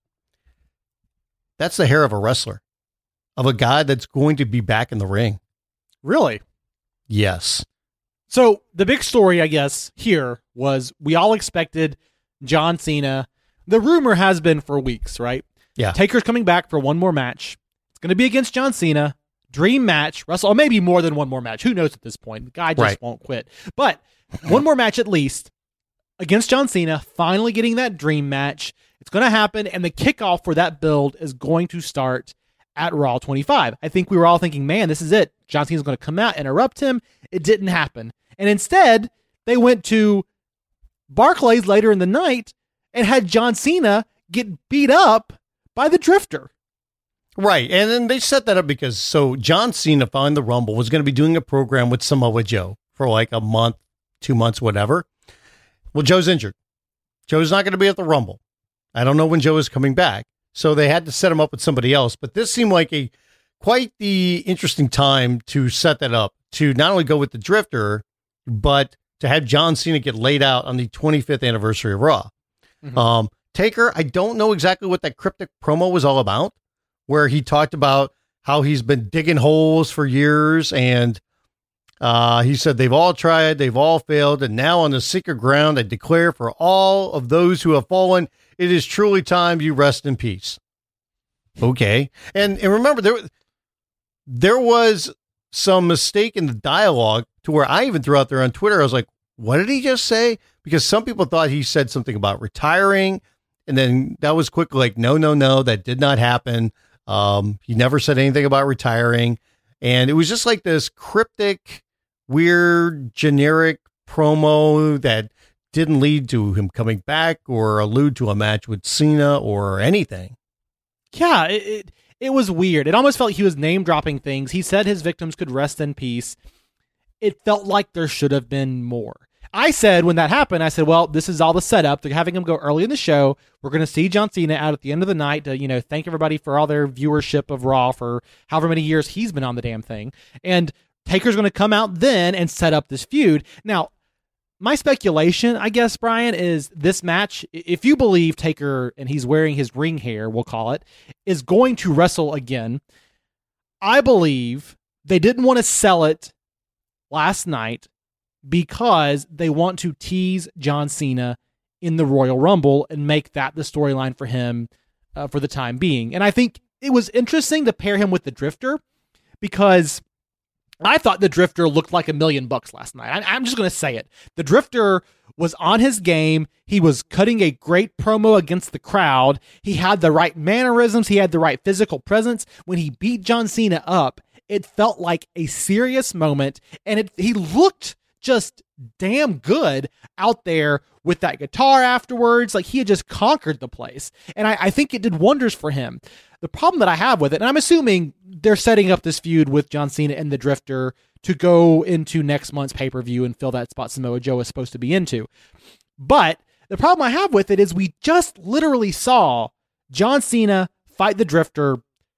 That's the hair of a wrestler, of a guy that's going to be back in the ring. Really? Yes. So the big story, I guess, here was we all expected John Cena. The rumor has been for weeks, right? Yeah. Taker's coming back for one more match. It's going to be against John Cena. Dream match. Russell, or maybe more than one more match. Who knows at this point? The guy just Right. won't quit. But one more match at least against John Cena, finally getting that dream match. It's going to happen, and the kickoff for that build is going to start at Raw twenty-five. I think we were all thinking, man, this is it. John Cena's going to come out, interrupt him. It didn't happen. And instead, they went to Barclays later in the night and had John Cena get beat up by the Drifter. Right. And then they set that up because so John Cena following the Rumble was going to be doing a program with Samoa Joe for like a month, two months, whatever. Well, Joe's injured. Joe's not going to be at the Rumble. I don't know when Joe is coming back. So they had to set him up with somebody else. But this seemed like a quite the interesting time to set that up, to not only go with the Drifter, but to have John Cena get laid out on the twenty-fifth anniversary of Raw. Mm-hmm. Um, Taker, I don't know exactly what that cryptic promo was all about, where he talked about how he's been digging holes for years, and uh, he said they've all tried, they've all failed, and now on the secret ground, I declare for all of those who have fallen, it is truly time you rest in peace. Okay. And, and remember, there, there was some mistake in the dialogue to where I even threw out there on Twitter. I was like, what did he just say? Because some people thought he said something about retiring. And then that was quickly like, no, no, no, that did not happen. Um, he never said anything about retiring. And it was just like this cryptic, weird, generic promo that didn't lead to him coming back or allude to a match with Cena or anything. Yeah, it, it it was weird. It almost felt like he was name dropping things. He said his victims could rest in peace. It felt like there should have been more. I said when that happened, I said, well, this is all the setup. They're having him go early in the show. We're going to see John Cena out at the end of the night to, you know, thank everybody for all their viewership of Raw for however many years he's been on the damn thing. And Taker's going to come out then and set up this feud. Now, my speculation, I guess, Brian, is this match, if you believe Taker, and he's wearing his ring hair, we'll call it, is going to wrestle again, I believe they didn't want to sell it last night because they want to tease John Cena in the Royal Rumble and make that the storyline for him uh, for the time being. And I think it was interesting to pair him with the Drifter because I thought the Drifter looked like a million bucks last night. I, I'm just going to say it. The Drifter was on his game. He was cutting a great promo against the crowd. He had the right mannerisms. He had the right physical presence. When he beat John Cena up, it felt like a serious moment, and it, he looked just damn good out there with that guitar afterwards. Like he had just conquered the place. And I, I think it did wonders for him. The problem that I have with it, and I'm assuming they're setting up this feud with John Cena and the Drifter to go into next month's pay-per-view and fill that spot Samoa Joe is supposed to be into. But the problem I have with it is we just literally saw John Cena fight the Drifter,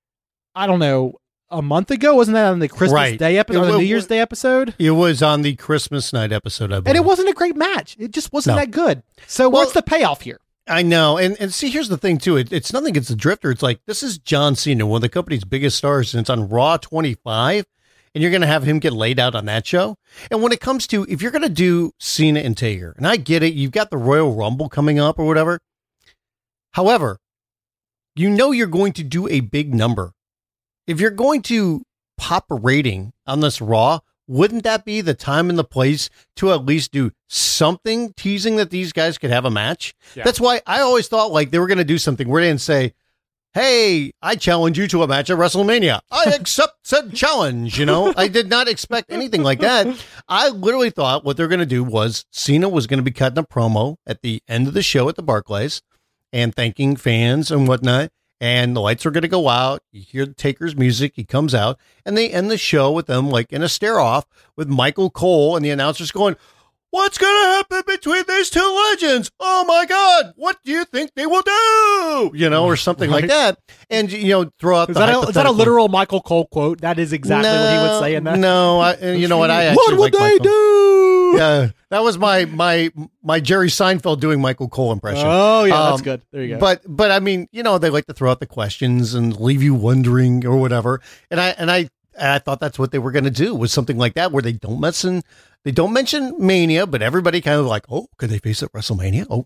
I don't know, a month ago. Wasn't that on the Christmas Right. Day episode, It or the wa- New Year's Day episode? It was on the Christmas night episode, I believe. And it wasn't a great match. It just wasn't No. that good. So Well- what's the payoff here? I know. And and see, here's the thing, too. It, it's nothing against the Drifter. It's like, this is John Cena, one of the company's biggest stars, and it's on Raw twenty-five, and you're going to have him get laid out on that show. And when it comes to, if you're going to do Cena and Taker, and I get it, you've got the Royal Rumble coming up or whatever. However, you know you're going to do a big number. If you're going to pop a rating on this Raw, wouldn't that be the time and the place to at least do something teasing that these guys could have a match? Yeah. That's why I always thought like they were going to do something where they didn't say, hey, I challenge you to a match at WrestleMania. I accept said challenge. You know, I did not expect anything like that. I literally thought what they're going to do was Cena was going to be cutting a promo at the end of the show at the Barclays and thanking fans and whatnot. And the lights are going to go out. You hear the Taker's music. He comes out and they end the show with them like in a stare off with Michael Cole and the announcers going, what's going to happen between these two legends? Oh my God. What do you think they will do? You know, or something Right. like that. And, you know, throw out Is the that, a, is that a hypothetical- literal Michael Cole quote? That is exactly what he would say in that. No, I, you know what? I actually What would like they Michael. do? Yeah, that was my, my, my Jerry Seinfeld doing Michael Cole impression. Oh, yeah, that's Um, good. There you go. But but I mean, you know, they like to throw out the questions and leave you wondering or whatever. And I and I I thought that's what they were going to do, was something like that, where they don't mention they don't mention Mania, but everybody kind of like, oh, could they face at WrestleMania? Oh,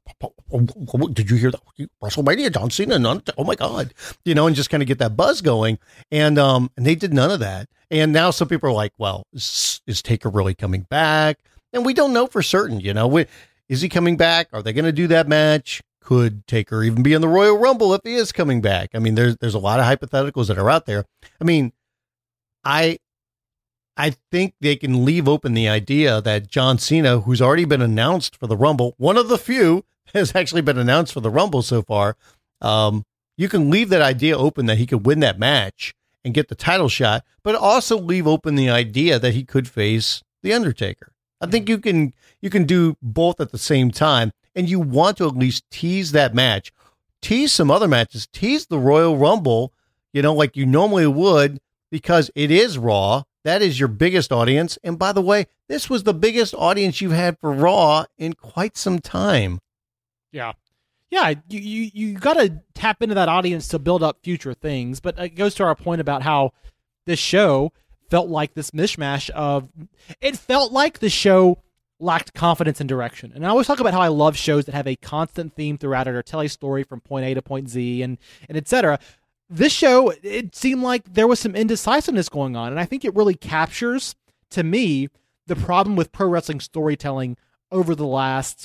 did you hear that? WrestleMania, John Cena, none, oh my God, you know, and just kind of get that buzz going. And um, and they did none of that. And now some people are like, well, is, is Taker really coming back? And we don't know for certain, you know. We, is he coming back? Are they going to do that match? Could Taker even be in the Royal Rumble if he is coming back? I mean, there's there's a lot of hypotheticals that are out there. I mean, I I think they can leave open the idea that John Cena, who's already been announced for the Rumble, one of the few has actually been announced for the Rumble so far. Um, you can leave that idea open that he could win that match and get the title shot, but also leave open the idea that he could face The Undertaker. I think you can you can do both at the same time, and you want to at least tease that match, tease some other matches, tease the Royal Rumble, you know, like you normally would, because it is Raw. That is your biggest audience. And by the way, this was the biggest audience you've had for Raw in quite some time. Yeah. Yeah, you, you, you got to tap into that audience to build up future things. But it goes to our point about how this show felt like this mishmash of, it felt like the show lacked confidence and direction. And I always talk about how I love shows that have a constant theme throughout it or tell a story from point A to point Z and, and et cetera. This show, it seemed like there was some indecisiveness going on. And I think it really captures, to me, the problem with pro wrestling storytelling over the last,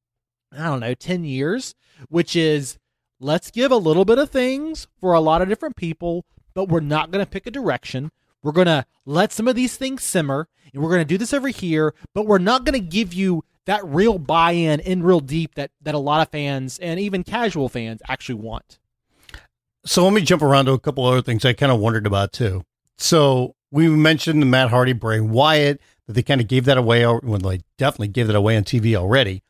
I don't know, ten years, which is, let's give a little bit of things for a lot of different people, but we're not going to pick a direction. We're going to let some of these things simmer, and we're going to do this over here, but we're not going to give you that real buy-in in real deep that, that a lot of fans and even casual fans actually want. So let me jump around to a couple other things I kind of wondered about too. So we mentioned the Matt Hardy, Bray Wyatt, that they kind of gave that away. Well, they definitely gave that away on T V already.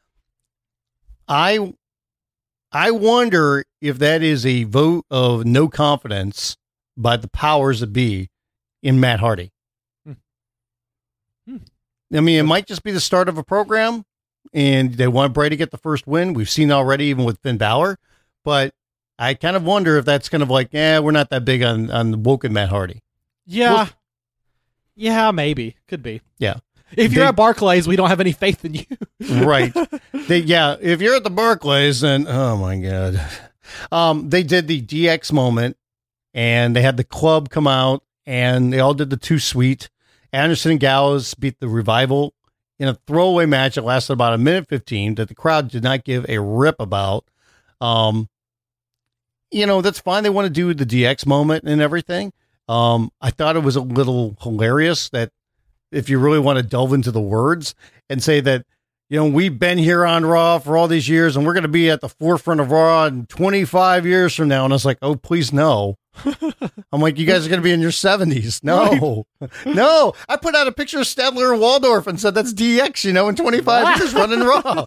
I, I wonder if that is a vote of no confidence by the powers that be in Matt Hardy. Hmm. Hmm. I mean, it might just be the start of a program, and they want Bray to get the first win. We've seen already, even with Finn Balor, but I kind of wonder if that's kind of like, yeah, we're not that big on, on woken Matt Hardy. Yeah. Well, yeah, maybe. Could be. Yeah. If you're they, at Barclays, we don't have any faith in you. Right. They, yeah. If you're at the Barclays, then, oh my God. Um, they did the D X moment, and they had the club come out, and they all did the Too Sweet. Anderson and Gallows beat the Revival in a throwaway match that lasted about a minute fifteen that the crowd did not give a rip about. Um, You know, that's fine. They want to do the D X moment and everything. Um, I thought it was a little hilarious that if you really want to delve into the words and say that, you know, we've been here on Raw for all these years and we're going to be at the forefront of Raw in twenty-five years from now. And I was like, oh, please no. I'm like, you guys are going to be in your seventies. No, right. No. I put out a picture of Stadler and Waldorf and said, that's D X, you know, in twenty-five years running Raw.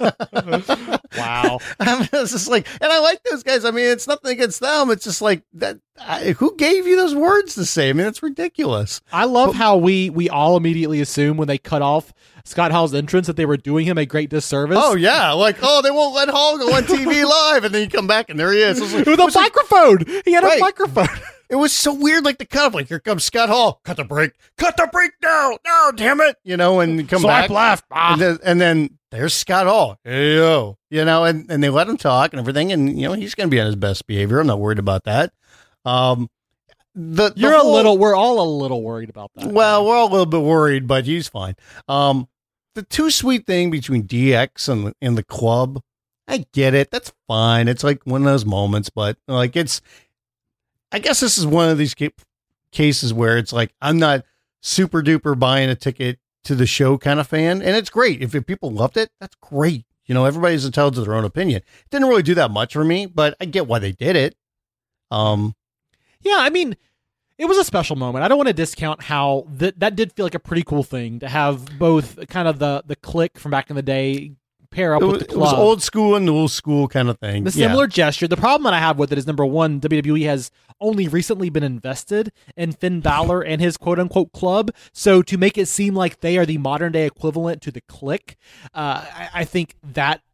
Wow. I mean, it's just like, and I like those guys. I mean, it's nothing against them. It's just like that. I, who gave you those words to say? I mean, it's ridiculous. I love but, how we, we all immediately assume when they cut off Scott Hall's entrance that they were doing him a great disservice. Oh yeah. Like, oh, they won't let Hall go on T V live. And then you come back and there he is. Like, with a microphone. It? He had right. a microphone. It was so weird, like the cut off, like here comes Scott Hall, cut the break, cut the break now, no, damn it, you know, and come Swipe back left, ah. and, then, and then there's Scott Hall, hey yo, you know, and, and they let him talk and everything, and you know he's going to be on his best behavior. I'm not worried about that. Um, the, the you're whole, a little, we're all a little worried about that. Well, we're all a little bit worried, but he's fine. Um, the Too Sweet thing between D X and and the club, I get it, that's fine. It's like one of those moments, but like it's. I guess this is one of these ca- cases where it's like, I'm not super duper buying a ticket to the show kind of fan. And it's great. If, if people loved it, that's great. You know, everybody's entitled to their own opinion. It didn't really do that much for me, but I get why they did it. Um, yeah, I mean, it was a special moment. I don't want to discount how th- that did feel like a pretty cool thing to have both kind of the, the click from back in the day pair up it with was, the club. It was old school and new school kind of thing. The similar yeah. gesture. The problem that I have with it is, number one, W W E has only recently been invested in Finn Balor and his quote-unquote club. So to make it seem like they are the modern-day equivalent to the Click, uh, I, I think that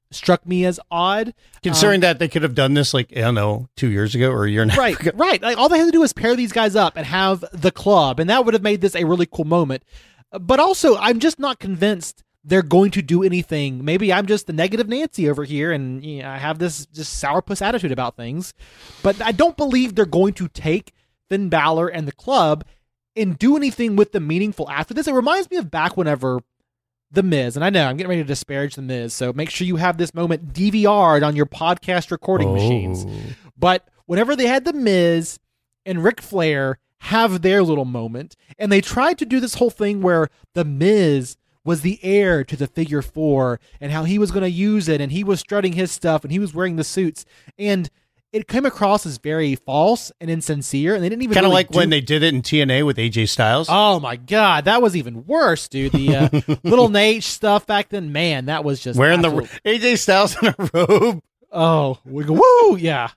struck me as odd. Considering um, that they could have done this, like, I don't know, two years ago or a year and a half right, ago. Right, like, all they had to do was pair these guys up and have the club, and that would have made this a really cool moment. But also, I'm just not convinced they're going to do anything. Maybe I'm just the negative Nancy over here, and you know, I have this just sourpuss attitude about things. But I don't believe they're going to take Finn Balor and the club and do anything with them meaningful after this. It reminds me of back whenever The Miz, and I know I'm getting ready to disparage The Miz, so make sure you have this moment D V R'd on your podcast recording oh. machines. But whenever they had The Miz and Ric Flair have their little moment, and they tried to do this whole thing where The Miz was the heir to the figure four and how he was going to use it, and he was strutting his stuff and he was wearing the suits, and it came across as very false and insincere, and they didn't even kind of really like do- when they did it in T N A with A J Styles. Oh my god, that was even worse, dude. The uh, little Nate stuff back then, man, that was just wearing absolute- the A J Styles in a robe. Oh, we go, woo, yeah.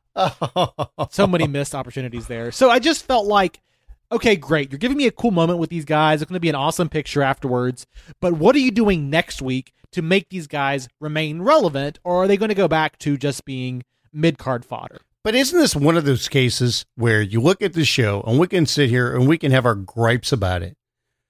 So many missed opportunities there. So I just felt like, okay, great. You're giving me a cool moment with these guys. It's going to be an awesome picture afterwards. But what are you doing next week to make these guys remain relevant? Or are they going to go back to just being mid-card fodder? But isn't this one of those cases where you look at the show and we can sit here and we can have our gripes about it,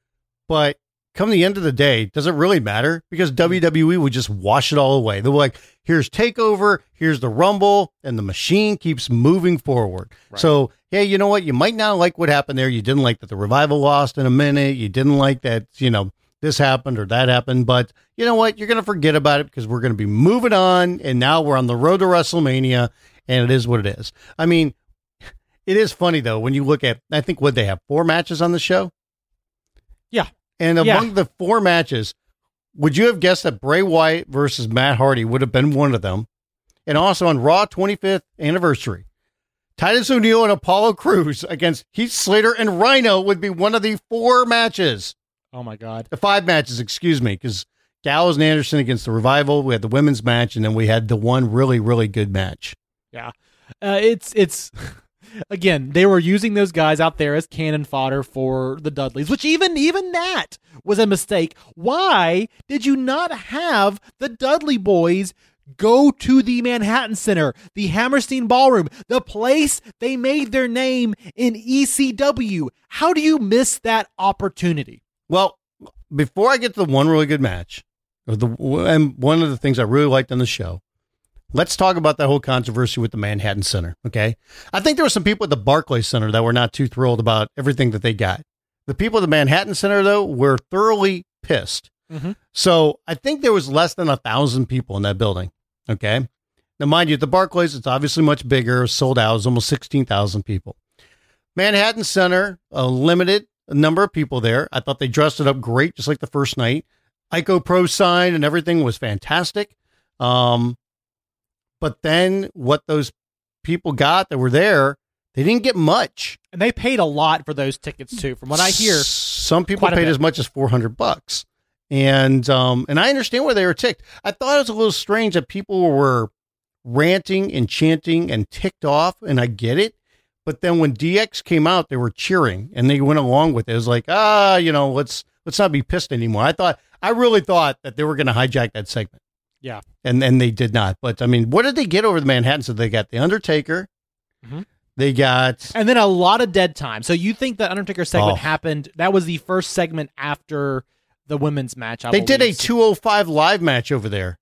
but come the end of the day, does it really matter? Because W W E would just wash it all away. They're like, here's TakeOver, here's the Rumble, and the machine keeps moving forward. Right. So, hey, you know what? You might not like what happened there. You didn't like that the Revival lost in a minute. You didn't like that, you know, this happened or that happened. But you know what? You're going to forget about it because we're going to be moving on. And now we're on the road to WrestleMania, and it is what it is. I mean, it is funny, though, when you look at, I think, what they have, four matches on the show? Yeah. And among yeah. the four matches, would you have guessed that Bray Wyatt versus Matt Hardy would have been one of them? And also on Raw twenty-fifth anniversary, Titus O'Neil and Apollo Crews against Heath Slater and Rhino would be one of the four matches. Oh, my God. The five matches, excuse me, because Gallows and Anderson against the Revival, we had the women's match, and then we had the one really, really good match. Yeah. Uh, it's, it's... Again, they were using those guys out there as cannon fodder for the Dudleys, which even even that was a mistake. Why did you not have the Dudley boys go to the Manhattan Center, the Hammerstein Ballroom, the place they made their name in E C W? How do you miss that opportunity? Well, before I get to the one really good match, or the and one of the things I really liked on the show, let's talk about that whole controversy with the Manhattan Center, okay? I think there were some people at the Barclays Center that were not too thrilled about everything that they got. The people at the Manhattan Center, though, were thoroughly pissed. Mm-hmm. So I think there was less than a thousand people in that building, okay? Now, mind you, at the Barclays, it's obviously much bigger, sold out. It was almost sixteen thousand people. Manhattan Center, a limited number of people there. I thought they dressed it up great, just like the first night. Ico Pro sign and everything was fantastic. Um... But then what those people got that were there, they didn't get much. And they paid a lot for those tickets, too, from what I hear. Some people paid as much as four hundred bucks. And um, and I understand why they were ticked. I thought it was a little strange that people were ranting and chanting and ticked off, and I get it. But then when D X came out, they were cheering, and they went along with it. It was like, ah, you know, let's let's not be pissed anymore. I thought, I really thought that they were going to hijack that segment. Yeah. And and they did not. But, I mean, what did they get over the Manhattan? So they got The Undertaker. Mm-hmm. They got... And then a lot of dead time. So you think the Undertaker segment oh. happened... That was the first segment after the women's match, I They believe. did a two oh five live match over there.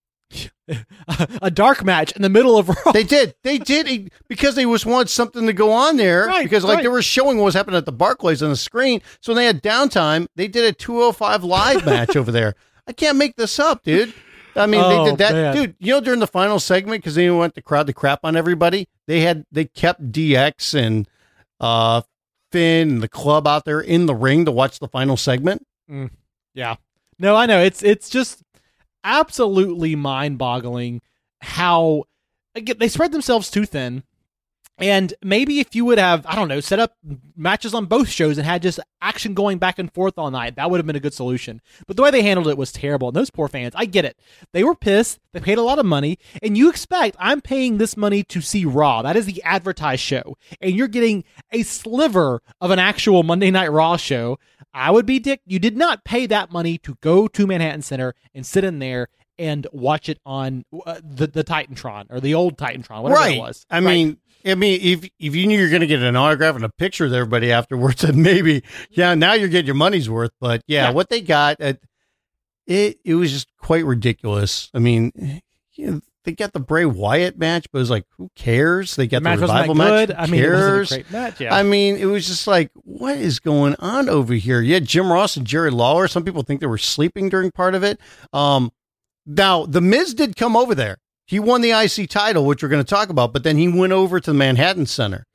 A dark match in the middle of Raw. They did. They did. A, because they just wanted something to go on there. Right, because, like, right. they were showing what was happening at the Barclays on the screen. So when they had downtime, they did a two oh five live match over there. I can't make this up, dude. I mean, oh, they did that, man. dude. You know, during the final segment, because they didn't want the crowd to crap on everybody, they had they kept D X and uh, Finn and the club out there in the ring to watch the final segment. Mm, yeah, no, I know it's it's just absolutely mind-boggling how again, they spread themselves too thin. And maybe if you would have, I don't know, set up matches on both shows and had just action going back and forth all night, that would have been a good solution. But the way they handled it was terrible. And those poor fans, I get it. They were pissed. They paid a lot of money. And you expect, I'm paying this money to see Raw. That is the advertised show. And you're getting a sliver of an actual Monday Night Raw show. I would be dick. You did not pay that money to go to Manhattan Center and sit in there and watch it on uh, the the Titantron or the old Titantron, whatever right. it was. I right. mean, I mean, if if you knew you're going to get an autograph and a picture with everybody afterwards, then maybe, yeah, now you're getting your money's worth. But yeah, Yeah. what they got, uh, it it was just quite ridiculous. I mean, you know, they got the Bray Wyatt match, but it was like, who cares? They got the the, match wasn't revival that match. good. Who I mean, it wasn't cares? a great match. Yeah. I mean, it was just like, what is going on over here? Yeah, Jim Ross and Jerry Lawler. Some people think they were sleeping during part of it. Um, now, The Miz did come over there. He won the I C title, which we're going to talk about, but then he went over to the Manhattan Center.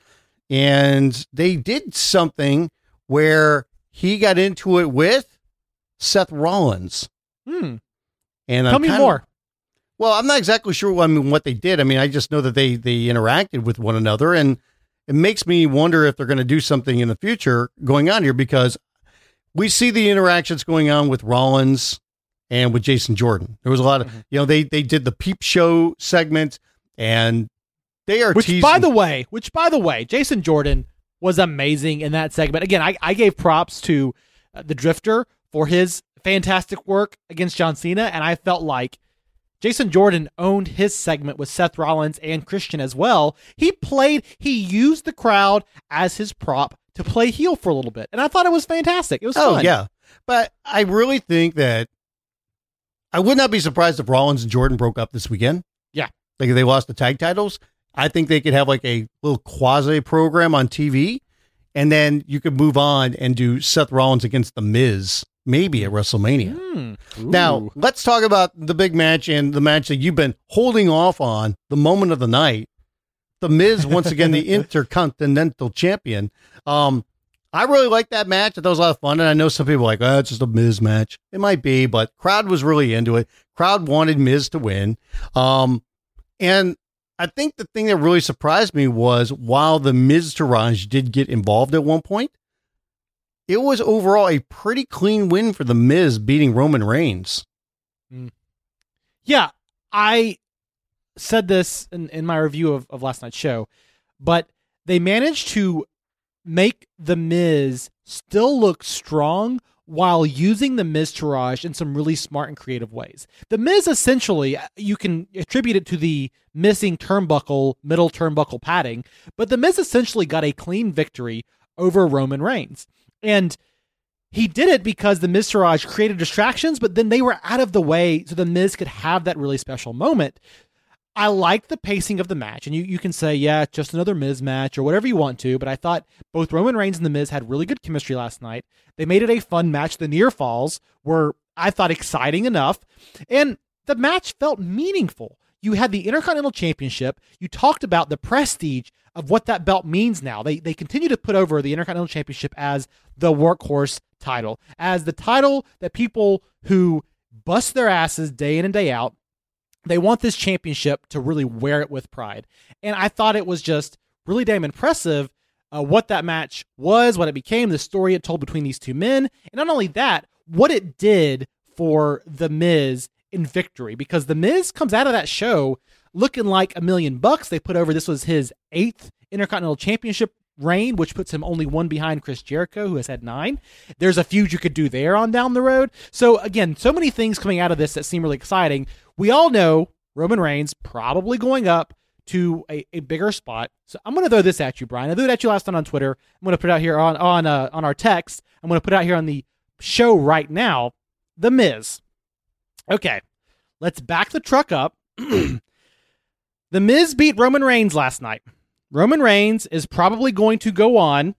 And they did something where he got into it with Seth Rollins. Hmm. And Tell I'm me kinda- more. Well, I'm not exactly sure what, I mean, what they did. I mean, I just know that they they interacted with one another, and it makes me wonder if they're going to do something in the future going on here, because we see the interactions going on with Rollins and with Jason Jordan. There was a lot of, Mm-hmm. you know, they they did the Peep Show segment, and they are Which, teasing. by the way, which by the way, Jason Jordan was amazing in that segment. Again, I, I gave props to uh, the Drifter for his fantastic work against John Cena, and I felt like Jason Jordan owned his segment with Seth Rollins and Christian as well. He played, he used the crowd as his prop to play heel for a little bit, and I thought it was fantastic. It was Oh, fun. yeah. But I really think that I would not be surprised if Rollins and Jordan broke up this weekend. Yeah. Like if they lost the tag titles, I think they could have like a little quasi program on T V, and then you could move on and do Seth Rollins against The Miz, maybe at WrestleMania. Hmm. Now, Ooh. let's talk about the big match and the match that you've been holding off on, the moment of the night. The Miz, once again, the Intercontinental Champion. Um, I really liked that match. I thought it was a lot of fun, and I know some people are like, oh, it's just a Miz match. It might be, but crowd was really into it. Crowd wanted Miz to win. Um, and I think the thing that really surprised me was, while the Miztourage did get involved at one point, it was overall a pretty clean win for the Miz, beating Roman Reigns. Yeah, I said this in, in my review of, of last night's show, but they managed to make the Miz still look strong while using the Miztourage in some really smart and creative ways. The Miz, essentially, you can attribute it to the missing turnbuckle, middle turnbuckle padding, but the Miz essentially got a clean victory over Roman Reigns. And he did it because the Miztourage created distractions, but then they were out of the way so the Miz could have that really special moment. I liked the pacing of the match, and you, you can say, yeah, just another Miz match or whatever you want to, but I thought both Roman Reigns and the Miz had really good chemistry last night. They made it a fun match. The near falls were, I thought, exciting enough, and the match felt meaningful. You had the Intercontinental Championship. You talked about the prestige of what that belt means now. They they continue to put over the Intercontinental Championship as the workhorse title, as the title that people who bust their asses day in and day out, they want this championship to really wear it with pride. And I thought it was just really damn impressive uh, what that match was, what it became, the story it told between these two men. And not only that, what it did for The Miz in victory, because The Miz comes out of that show looking like a million bucks. They put over, this was his eighth Intercontinental Championship reign, which puts him only one behind Chris Jericho, who has had nine. There's a feud you could do there on down the road. So again, so many things coming out of this that seem really exciting. We all know Roman Reigns probably going up to a, a bigger spot. So I'm going to throw this at you, Brian. I threw it at you last night on Twitter. I'm going to put it out here on on uh, on our text. I'm going to put it out here on the show right now. The Miz. Okay, let's back the truck up. The Miz beat Roman Reigns last night. Roman Reigns is probably going to go on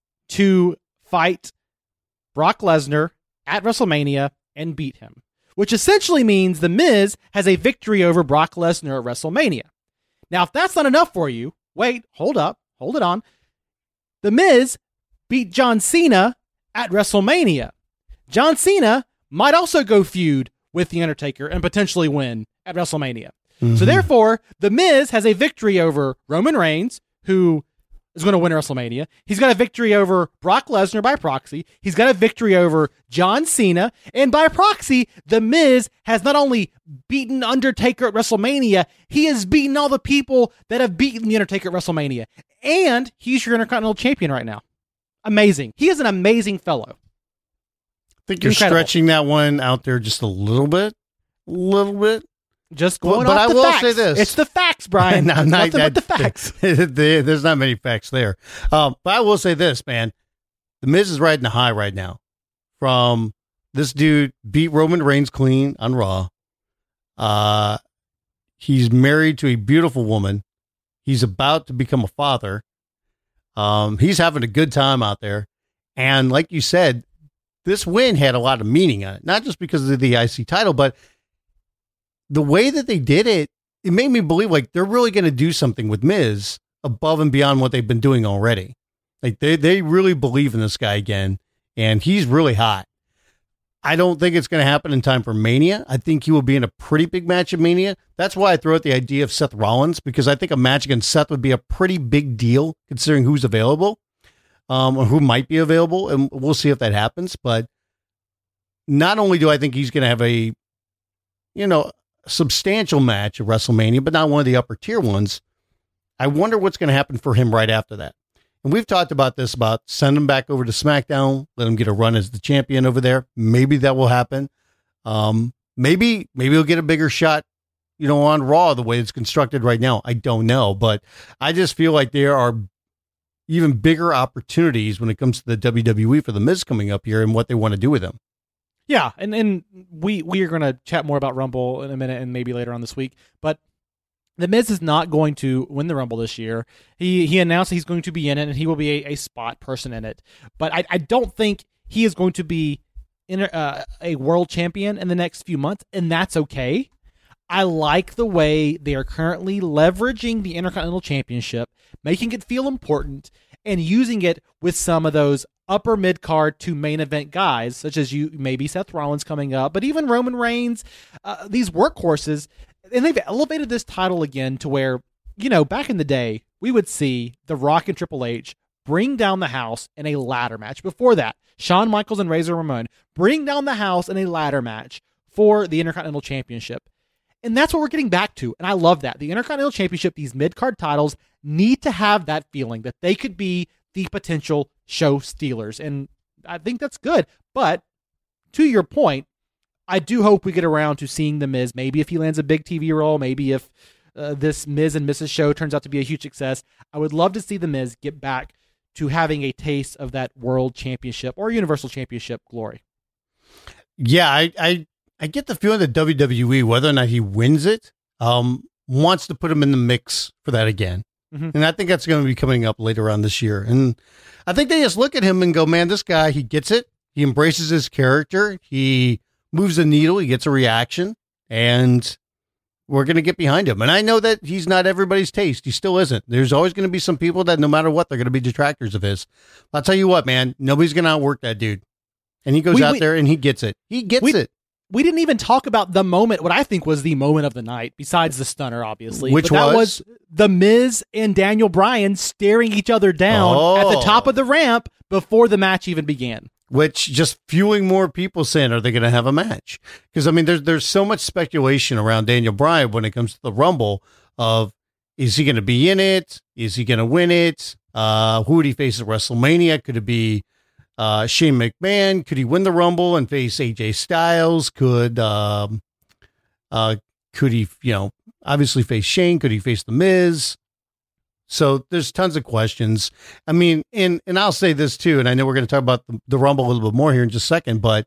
to fight Brock Lesnar at WrestleMania and beat him, which essentially means The Miz has a victory over Brock Lesnar at WrestleMania. Now, if that's not enough for you, wait, hold up, hold it on. The Miz beat John Cena at WrestleMania. John Cena might also go feud with The Undertaker and potentially win at WrestleMania. Mm-hmm. So therefore, The Miz has a victory over Roman Reigns, who is going to win WrestleMania. He's got a victory over Brock Lesnar by proxy. He's got a victory over John Cena. And by proxy, The Miz has not only beaten Undertaker at WrestleMania, he has beaten all the people that have beaten The Undertaker at WrestleMania. And he's your Intercontinental Champion right now. Amazing. He is an amazing fellow. I think you're Incredible. stretching that one out there just a little bit. a little bit. Just going but off I the will facts. say this. It's the facts, Brian. no, Nothing not, but the facts. There's not many facts there. Um, but I will say this, man. The Miz is riding the high right now. From this dude beat Roman Reigns clean on Raw. Uh, he's married to a beautiful woman. He's about to become a father. Um, he's having a good time out there. And like you said, this win had a lot of meaning on it. Not just because of the I C title, but the way that they did it, it made me believe like they're really going to do something with Miz above and beyond what they've been doing already. Like they, they really believe in this guy again, and he's really hot. I don't think it's going to happen in time for Mania. I think he will be in a pretty big match at Mania. That's why I throw out the idea of Seth Rollins, because I think a match against Seth would be a pretty big deal considering who's available, um, or who might be available, and we'll see if that happens. But not only do I think he's going to have a, you know, substantial match at WrestleMania, but not one of the upper tier ones, I wonder what's going to happen for him right after that. And we've talked about this, about send him back over to SmackDown, let him get a run as the champion over there. Maybe that will happen. Um, maybe, maybe he'll get a bigger shot, you know, on Raw the way it's constructed right now. I don't know, but I just feel like there are even bigger opportunities when it comes to the W W E for the Miz coming up here and what they want to do with him. Yeah, and, and we we are going to chat more about Rumble in a minute and maybe later on this week, but The Miz is not going to win the Rumble this year. He he announced that he's going to be in it, and he will be a, a spot person in it. But I, I don't think he is going to be in a, uh, a world champion in the next few months, and that's okay. I like the way they are currently leveraging the Intercontinental Championship, making it feel important, and using it with some of those upper mid-card to main event guys, such as you maybe Seth Rollins coming up, but even Roman Reigns, uh, these workhorses. And they've elevated this title again to where, you know, back in the day, we would see The Rock and Triple H bring down the house in a ladder match. Before that, Shawn Michaels and Razor Ramon bring down the house in a ladder match for the Intercontinental Championship. And that's what we're getting back to. And I love that. The Intercontinental Championship, these mid-card titles, need to have that feeling that they could be the potential show stealers. And I think that's good. But to your point, I do hope we get around to seeing The Miz. Maybe if he lands a big T V role, maybe if uh, this Miz and Missus show turns out to be a huge success, I would love to see The Miz get back to having a taste of that world championship or universal championship glory. Yeah, I, I, I get the feeling that W W E, whether or not he wins it, um, wants to put him in the mix for that again. Mm-hmm. And I think that's going to be coming up later on this year. And I think they just look at him and go, man, this guy, he gets it. He embraces his character. He moves the needle, he gets a reaction, and we're going to get behind him. And I know that he's not everybody's taste. He still isn't. There's always going to be some people that no matter what, they're going to be detractors of his. I'll tell you what, man, nobody's going to outwork that dude. And he goes we, out we, there and he gets it. He gets we, it. We didn't even talk about the moment, what I think was the moment of the night, besides the stunner, obviously. Which but that was? was The Miz and Daniel Bryan staring each other down oh. at the top of the ramp before the match even began. Which just fueling more people saying, are they going to have a match? Because, I mean, there's, there's so much speculation around Daniel Bryan when it comes to the Rumble of, is he going to be in it? Is he going to win it? Uh, who would he face at WrestleMania? Could it be uh, Shane McMahon? Could he win the Rumble and face A J Styles? Could, um, uh, could he, you know, obviously face Shane? Could he face The Miz? So there's tons of questions. I mean, and, and I'll say this too, and I know we're going to talk about the, the Rumble a little bit more here in just a second, but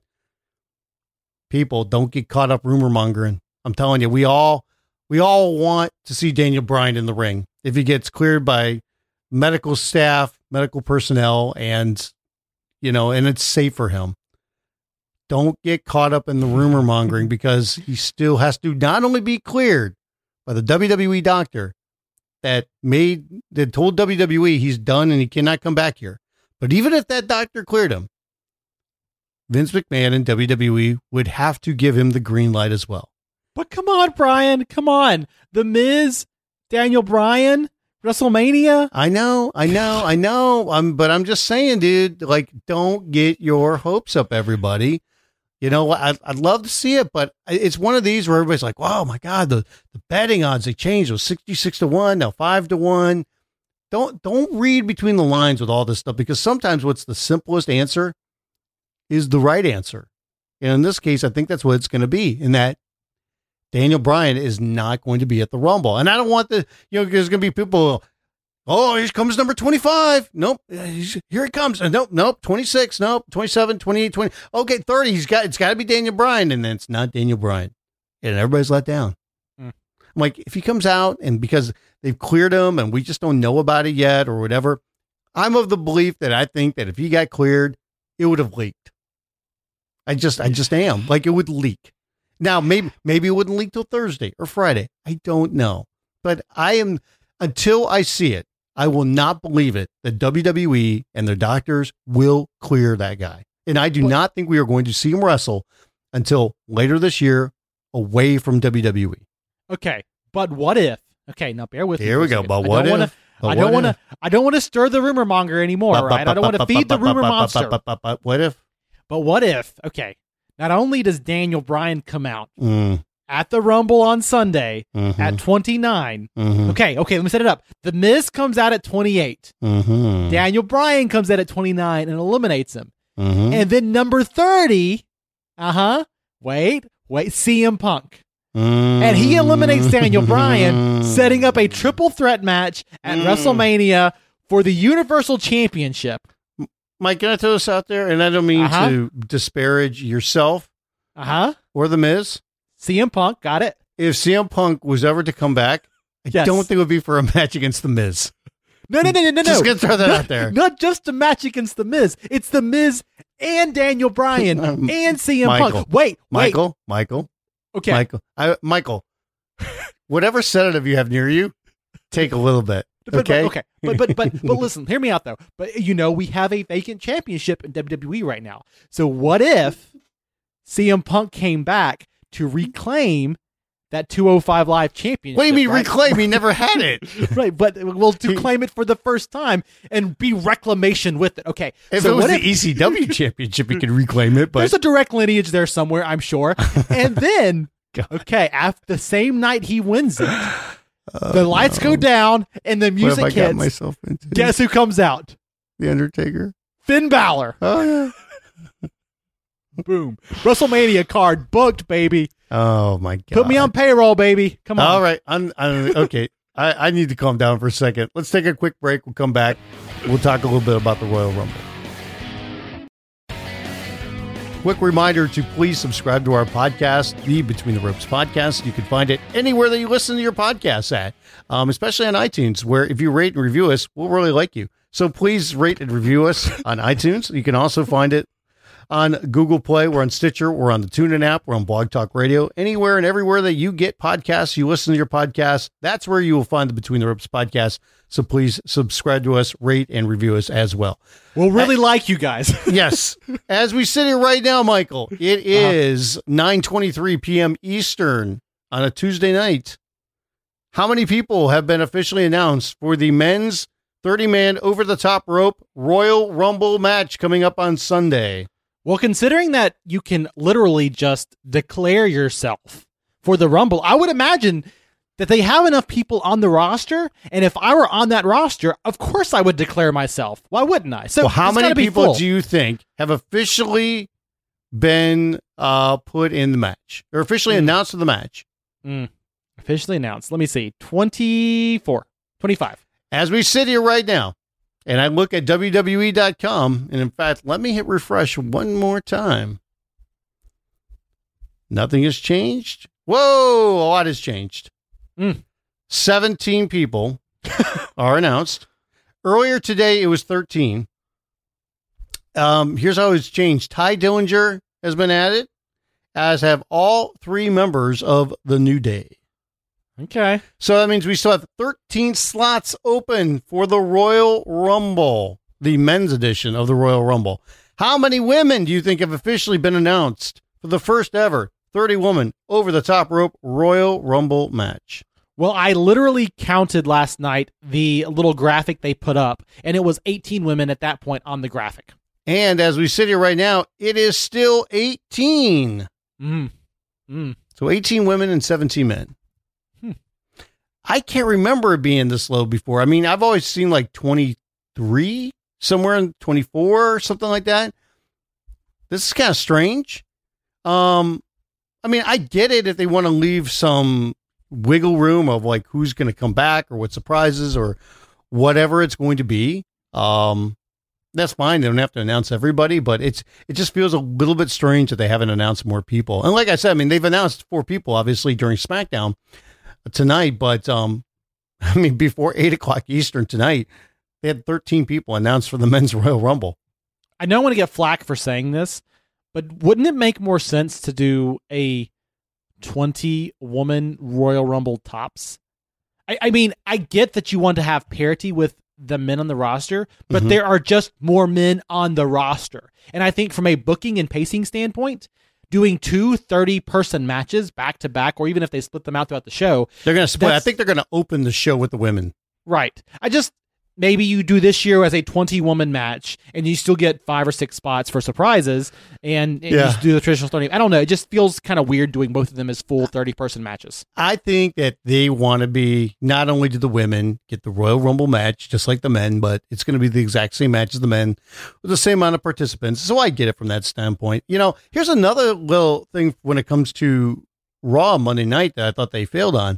people, don't get caught up rumor mongering. I'm telling you, we all, we all want to see Daniel Bryan in the ring. If he gets cleared by medical staff, medical personnel, and, you know, and it's safe for him. Don't get caught up in the rumor mongering, because he still has to not only be cleared by the W W E doctor, that made that told W W E he's done and he cannot come back here. But even if that doctor cleared him, Vince McMahon and W W E would have to give him the green light as well. But come on, Brian, come on. The Miz, Daniel Bryan, WrestleMania. I know, I know, I know. Um, but I'm just saying, dude, like, don't get your hopes up, everybody. You know, I'd, I'd love to see it, but it's one of these where everybody's like, wow, my God, the, the betting odds, they changed. It was sixty-six to one, now five to one. Don't, don't read between the lines with all this stuff, because sometimes what's the simplest answer is the right answer. And in this case, I think that's what it's going to be, in that Daniel Bryan is not going to be at the Rumble. And I don't want the, you know, there's going to be people, oh, here comes number twenty-five. Nope. He's, here it comes. Uh, nope. Nope. twenty-six. Nope. twenty-seven, twenty-eight, twenty. Okay. thirty. He's got, it's got to be Daniel Bryan. And then it's not Daniel Bryan. And everybody's let down. Mm. I'm like, if he comes out and because they've cleared him and we just don't know about it yet or whatever, I'm of the belief that I think that if he got cleared, it would have leaked. I just, I just am like it would leak. Now, maybe, maybe it wouldn't leak till Thursday or Friday. I don't know, but I am, until I see it, I will not believe it that W W E and their doctors will clear that guy. And I do what? not think we are going to see him wrestle until later this year away from W W E. Okay. But what if, okay, now bear with me. Here we go. But what if? Wanna, I don't want to, I don't want to stir the rumor monger anymore, but, right? But, I don't want to feed the rumor monster. But, but, but what if? But what if, okay, not only does Daniel Bryan come out mm. at the Rumble on Sunday mm-hmm. at twenty-nine. Mm-hmm. Okay, okay, let me set it up. The Miz comes out at twenty-eight. Mm-hmm. Daniel Bryan comes out at twenty-nine and eliminates him. Mm-hmm. And then number thirty, uh-huh, wait, wait, C M Punk. Mm-hmm. And he eliminates Daniel Bryan, setting up a triple threat match at mm. WrestleMania for the Universal Championship. Mike, can I throw this out there? And I don't mean uh-huh. to disparage yourself uh-huh. or The Miz. C M Punk, got it. If C M Punk was ever to come back, I yes. don't think it would be for a match against The Miz. No, no, no, no, no. Just gonna throw that not, out there. Not just a match against The Miz. It's The Miz and Daniel Bryan um, and C M Michael, Punk. Wait, Michael, wait. Michael. Okay. Michael, I, Michael, whatever sedative you have near you, take a little bit. But, okay. But, okay. But, but, but, but listen, hear me out though. But you know, we have a vacant championship in W W E right now. So what if C M Punk came back to reclaim that two oh five Live championship? What do you mean right? reclaim? He never had it. Right. But well, to claim it for the first time and be reclamation with it. Okay. If so it was what the if, E C W championship, he could reclaim it. But there's a direct lineage there somewhere, I'm sure. And then, okay, after the same night he wins it, uh, the lights no. go down and the music what have I hits. Got myself into? Guess who comes out? The Undertaker. Finn Balor. Oh yeah. Boom. WrestleMania card booked, baby. Oh my God. Put me on payroll, baby. Come on. All right. I'm, I'm okay. I, I need to calm down for a second. Let's take a quick break. We'll come back. We'll talk a little bit about the Royal Rumble. Quick reminder to please subscribe to our podcast, the Between the Ropes podcast. You can find it anywhere that you listen to your podcasts at, um, especially on iTunes, where if you rate and review us, we'll really like you. So please rate and review us on iTunes. You can also find it on Google Play. We're on Stitcher. We're on the TuneIn app. We're on Blog Talk Radio. Anywhere and everywhere that you get podcasts, you listen to your podcasts, that's where you will find the Between the Ropes podcast. So please subscribe to us, rate, and review us as well. We'll really uh, like you guys. Yes. As we sit here right now, Michael, it is uh-huh. nine twenty-three p.m. Eastern on a Tuesday night. How many people have been officially announced for the men's thirty-man over-the-top rope Royal Rumble match coming up on Sunday? Well, considering that you can literally just declare yourself for the Rumble, I would imagine that they have enough people on the roster, and if I were on that roster, of course I would declare myself. Why wouldn't I? So, well, how many people full. do you think have officially been uh, put in the match, or officially mm. announced to the match? Mm. Officially announced. Let me see. twenty-four, twenty-five. As we sit here right now, and I look at W W E dot com, and in fact, let me hit refresh one more time. Nothing has changed. Whoa, a lot has changed. Mm. seventeen people are announced. Earlier today, it was thirteen. Um, here's how it's changed. Ty Dillinger has been added, as have all three members of the New Day. Okay. So that means we still have thirteen slots open for the Royal Rumble, the men's edition of the Royal Rumble. How many women do you think have officially been announced for the first ever thirty woman over the top rope Royal Rumble match? Well, I literally counted last night the little graphic they put up, and it was eighteen women at that point on the graphic. And as we sit here right now, it is still eighteen. Mm. Mm. So eighteen women and seventeen men. Hmm. I can't remember it being this low before. I mean, I've always seen like twenty-three, somewhere in twenty-four or something like that. This is kind of strange. Um, I mean, I get it if they want to leave some wiggle room of like who's going to come back or what surprises or whatever it's going to be. Um, that's fine. They don't have to announce everybody, but it's it just feels a little bit strange that they haven't announced more people. And like I said, I mean, they've announced four people, obviously, during SmackDown tonight, but um, I mean, before eight o'clock Eastern tonight, they had thirteen people announced for the Men's Royal Rumble. I know I want to get flack for saying this, but wouldn't it make more sense to do a twenty-woman Royal Rumble tops? I, I mean, I get that you want to have parity with the men on the roster, but mm-hmm. there are just more men on the roster. And I think from a booking and pacing standpoint, doing two thirty-person matches back-to-back, or even if they split them out throughout the show... They're going to split. I think they're going to open the show with the women. Right. I just... Maybe you do this year as a twenty-woman match, and you still get five or six spots for surprises, and, and yeah. you just do the traditional starting. I don't know. It just feels kind of weird doing both of them as full thirty-person matches. I think that they want to be, not only do the women get the Royal Rumble match, just like the men, but it's going to be the exact same match as the men with the same amount of participants. So I get it from that standpoint. You know, here's another little thing when it comes to Raw Monday night that I thought they failed on,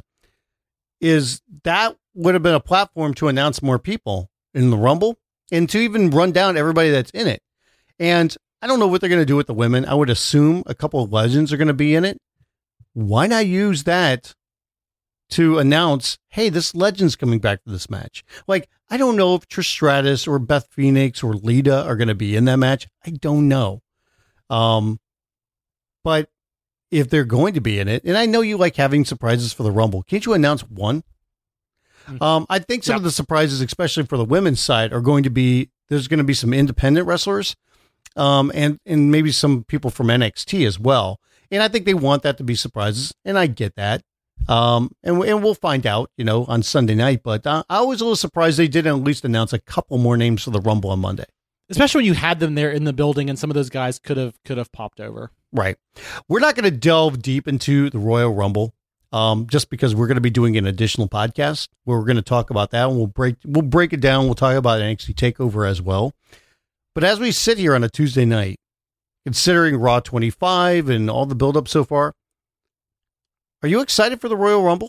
is that would have been a platform to announce more people in the Rumble and to even run down everybody that's in it. And I don't know what they're going to do with the women. I would assume a couple of legends are going to be in it. Why not use that to announce, hey, this legend's coming back to this match? Like, I don't know if Trish Stratus or Beth Phoenix or Lita are going to be in that match. I don't know. Um, but if they're going to be in it, and I know you like having surprises for the Rumble, can't you announce one? Um, I think some yep. of the surprises, especially for the women's side, are going to be, there's going to be some independent wrestlers, um, and, and maybe some people from N X T as well. And I think they want that to be surprises, and I get that. Um, and, and we'll find out, you know, on Sunday night, but uh, I was a little surprised they didn't at least announce a couple more names for the Rumble on Monday. Especially when you had them there in the building and some of those guys could have, could have popped over. Right. We're not going to delve deep into the Royal Rumble. Um, just because we're going to be doing an additional podcast where we're going to talk about that, and we'll break we'll break it down. We'll talk about N X T TakeOver as well. But as we sit here on a Tuesday night, considering Raw twenty-five and all the build-up so far, are you excited for the Royal Rumble?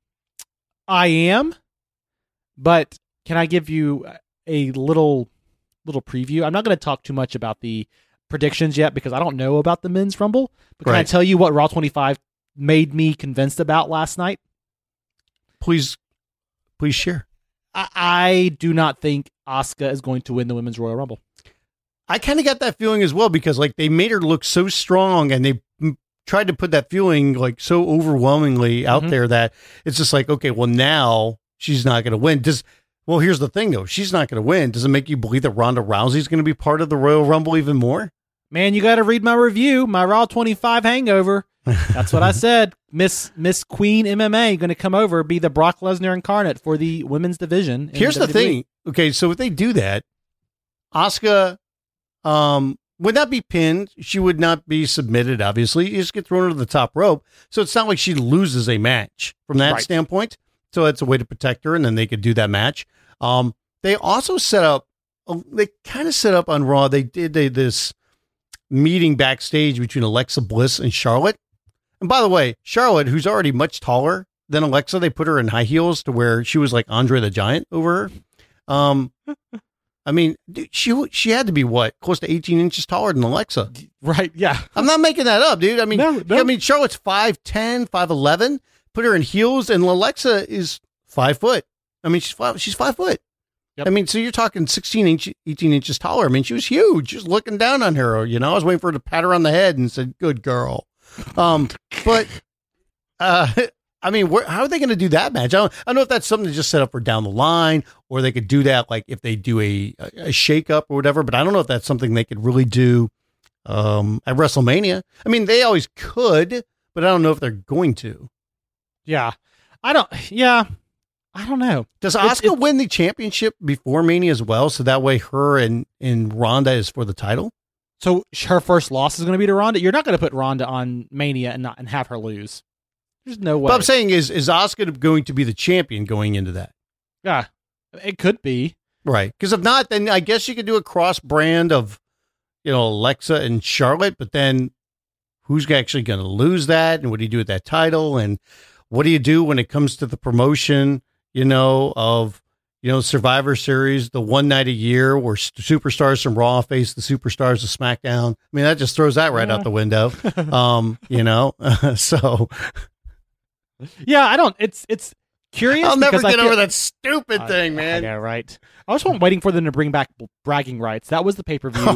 I am, but can I give you a little little preview? I'm not going to talk too much about the predictions yet because I don't know about the Men's Rumble. But can right. I tell you what Raw twenty-five made me convinced about last night? Please, please share. I, I do not think Asuka is going to win the Women's Royal Rumble. I kind of got that feeling as well because like they made her look so strong and they m- tried to put that feeling like so overwhelmingly out mm-hmm. there that it's just like, okay, well now she's not going to win. Does well, here's the thing though, she's not going to win. Does it make you believe that Ronda Rousey's going to be part of the Royal Rumble even more? Man, you got to read my review, my Raw twenty-five hangover. That's what I said. Miss Miss Queen M M A going to come over, be the Brock Lesnar incarnate for the women's division. Here's the, the thing. Okay, so if they do that, Asuka um, would not be pinned. She would not be submitted, obviously. You just get thrown to the top rope. So it's not like she loses a match from that right. standpoint. So that's a way to protect her, and then they could do that match. Um, they also set up, they kind of set up on Raw, they did they, this meeting backstage between Alexa Bliss and Charlotte. And by the way, Charlotte, who's already much taller than Alexa, they put her in high heels to where she was like Andre the Giant over her. Um, I mean, dude, she she had to be what, close to eighteen inches taller than Alexa, right? Yeah, I'm not making that up, dude. I mean, no, no. I mean, Charlotte's five ten, five eleven. Put her in heels, and Alexa is five foot. I mean, she's five, she's five foot. Yep. I mean, so you're talking sixteen, inch, eighteen inches taller. I mean, she was huge. Just looking down on her, you know. I was waiting for her to pat her on the head and said, "Good girl." Um, but, uh, I mean, where, how are they going to do that match? I don't, I don't know if that's something to just set up for down the line, or they could do that like if they do a, a shake up or whatever. But I don't know if that's something they could really do um, at WrestleMania. I mean, they always could, but I don't know if they're going to. Yeah, I don't. Yeah, I don't know. Does Asuka win the championship before Mania as well? So that way, her and and Ronda is for the title. So her first loss is going to be to Ronda. You're not going to put Ronda on Mania and not and have her lose. There's no way. What I'm saying is, is Asuka going to be the champion going into that? Yeah, it could be. Right. Because if not, then I guess you could do a cross brand of, you know, Alexa and Charlotte, but then who's actually going to lose that, and what do you do with that title, and what do you do when it comes to the promotion, you know, of, you know, Survivor Series, the one night a year where superstars from Raw face the superstars of SmackDown. I mean, that just throws that right yeah. out the window. Um, you know, so yeah, I don't. It's it's curious. I'll never get feel, over that stupid I, thing, man. Yeah, right. I was waiting for them to bring back bragging rights. That was the pay per view.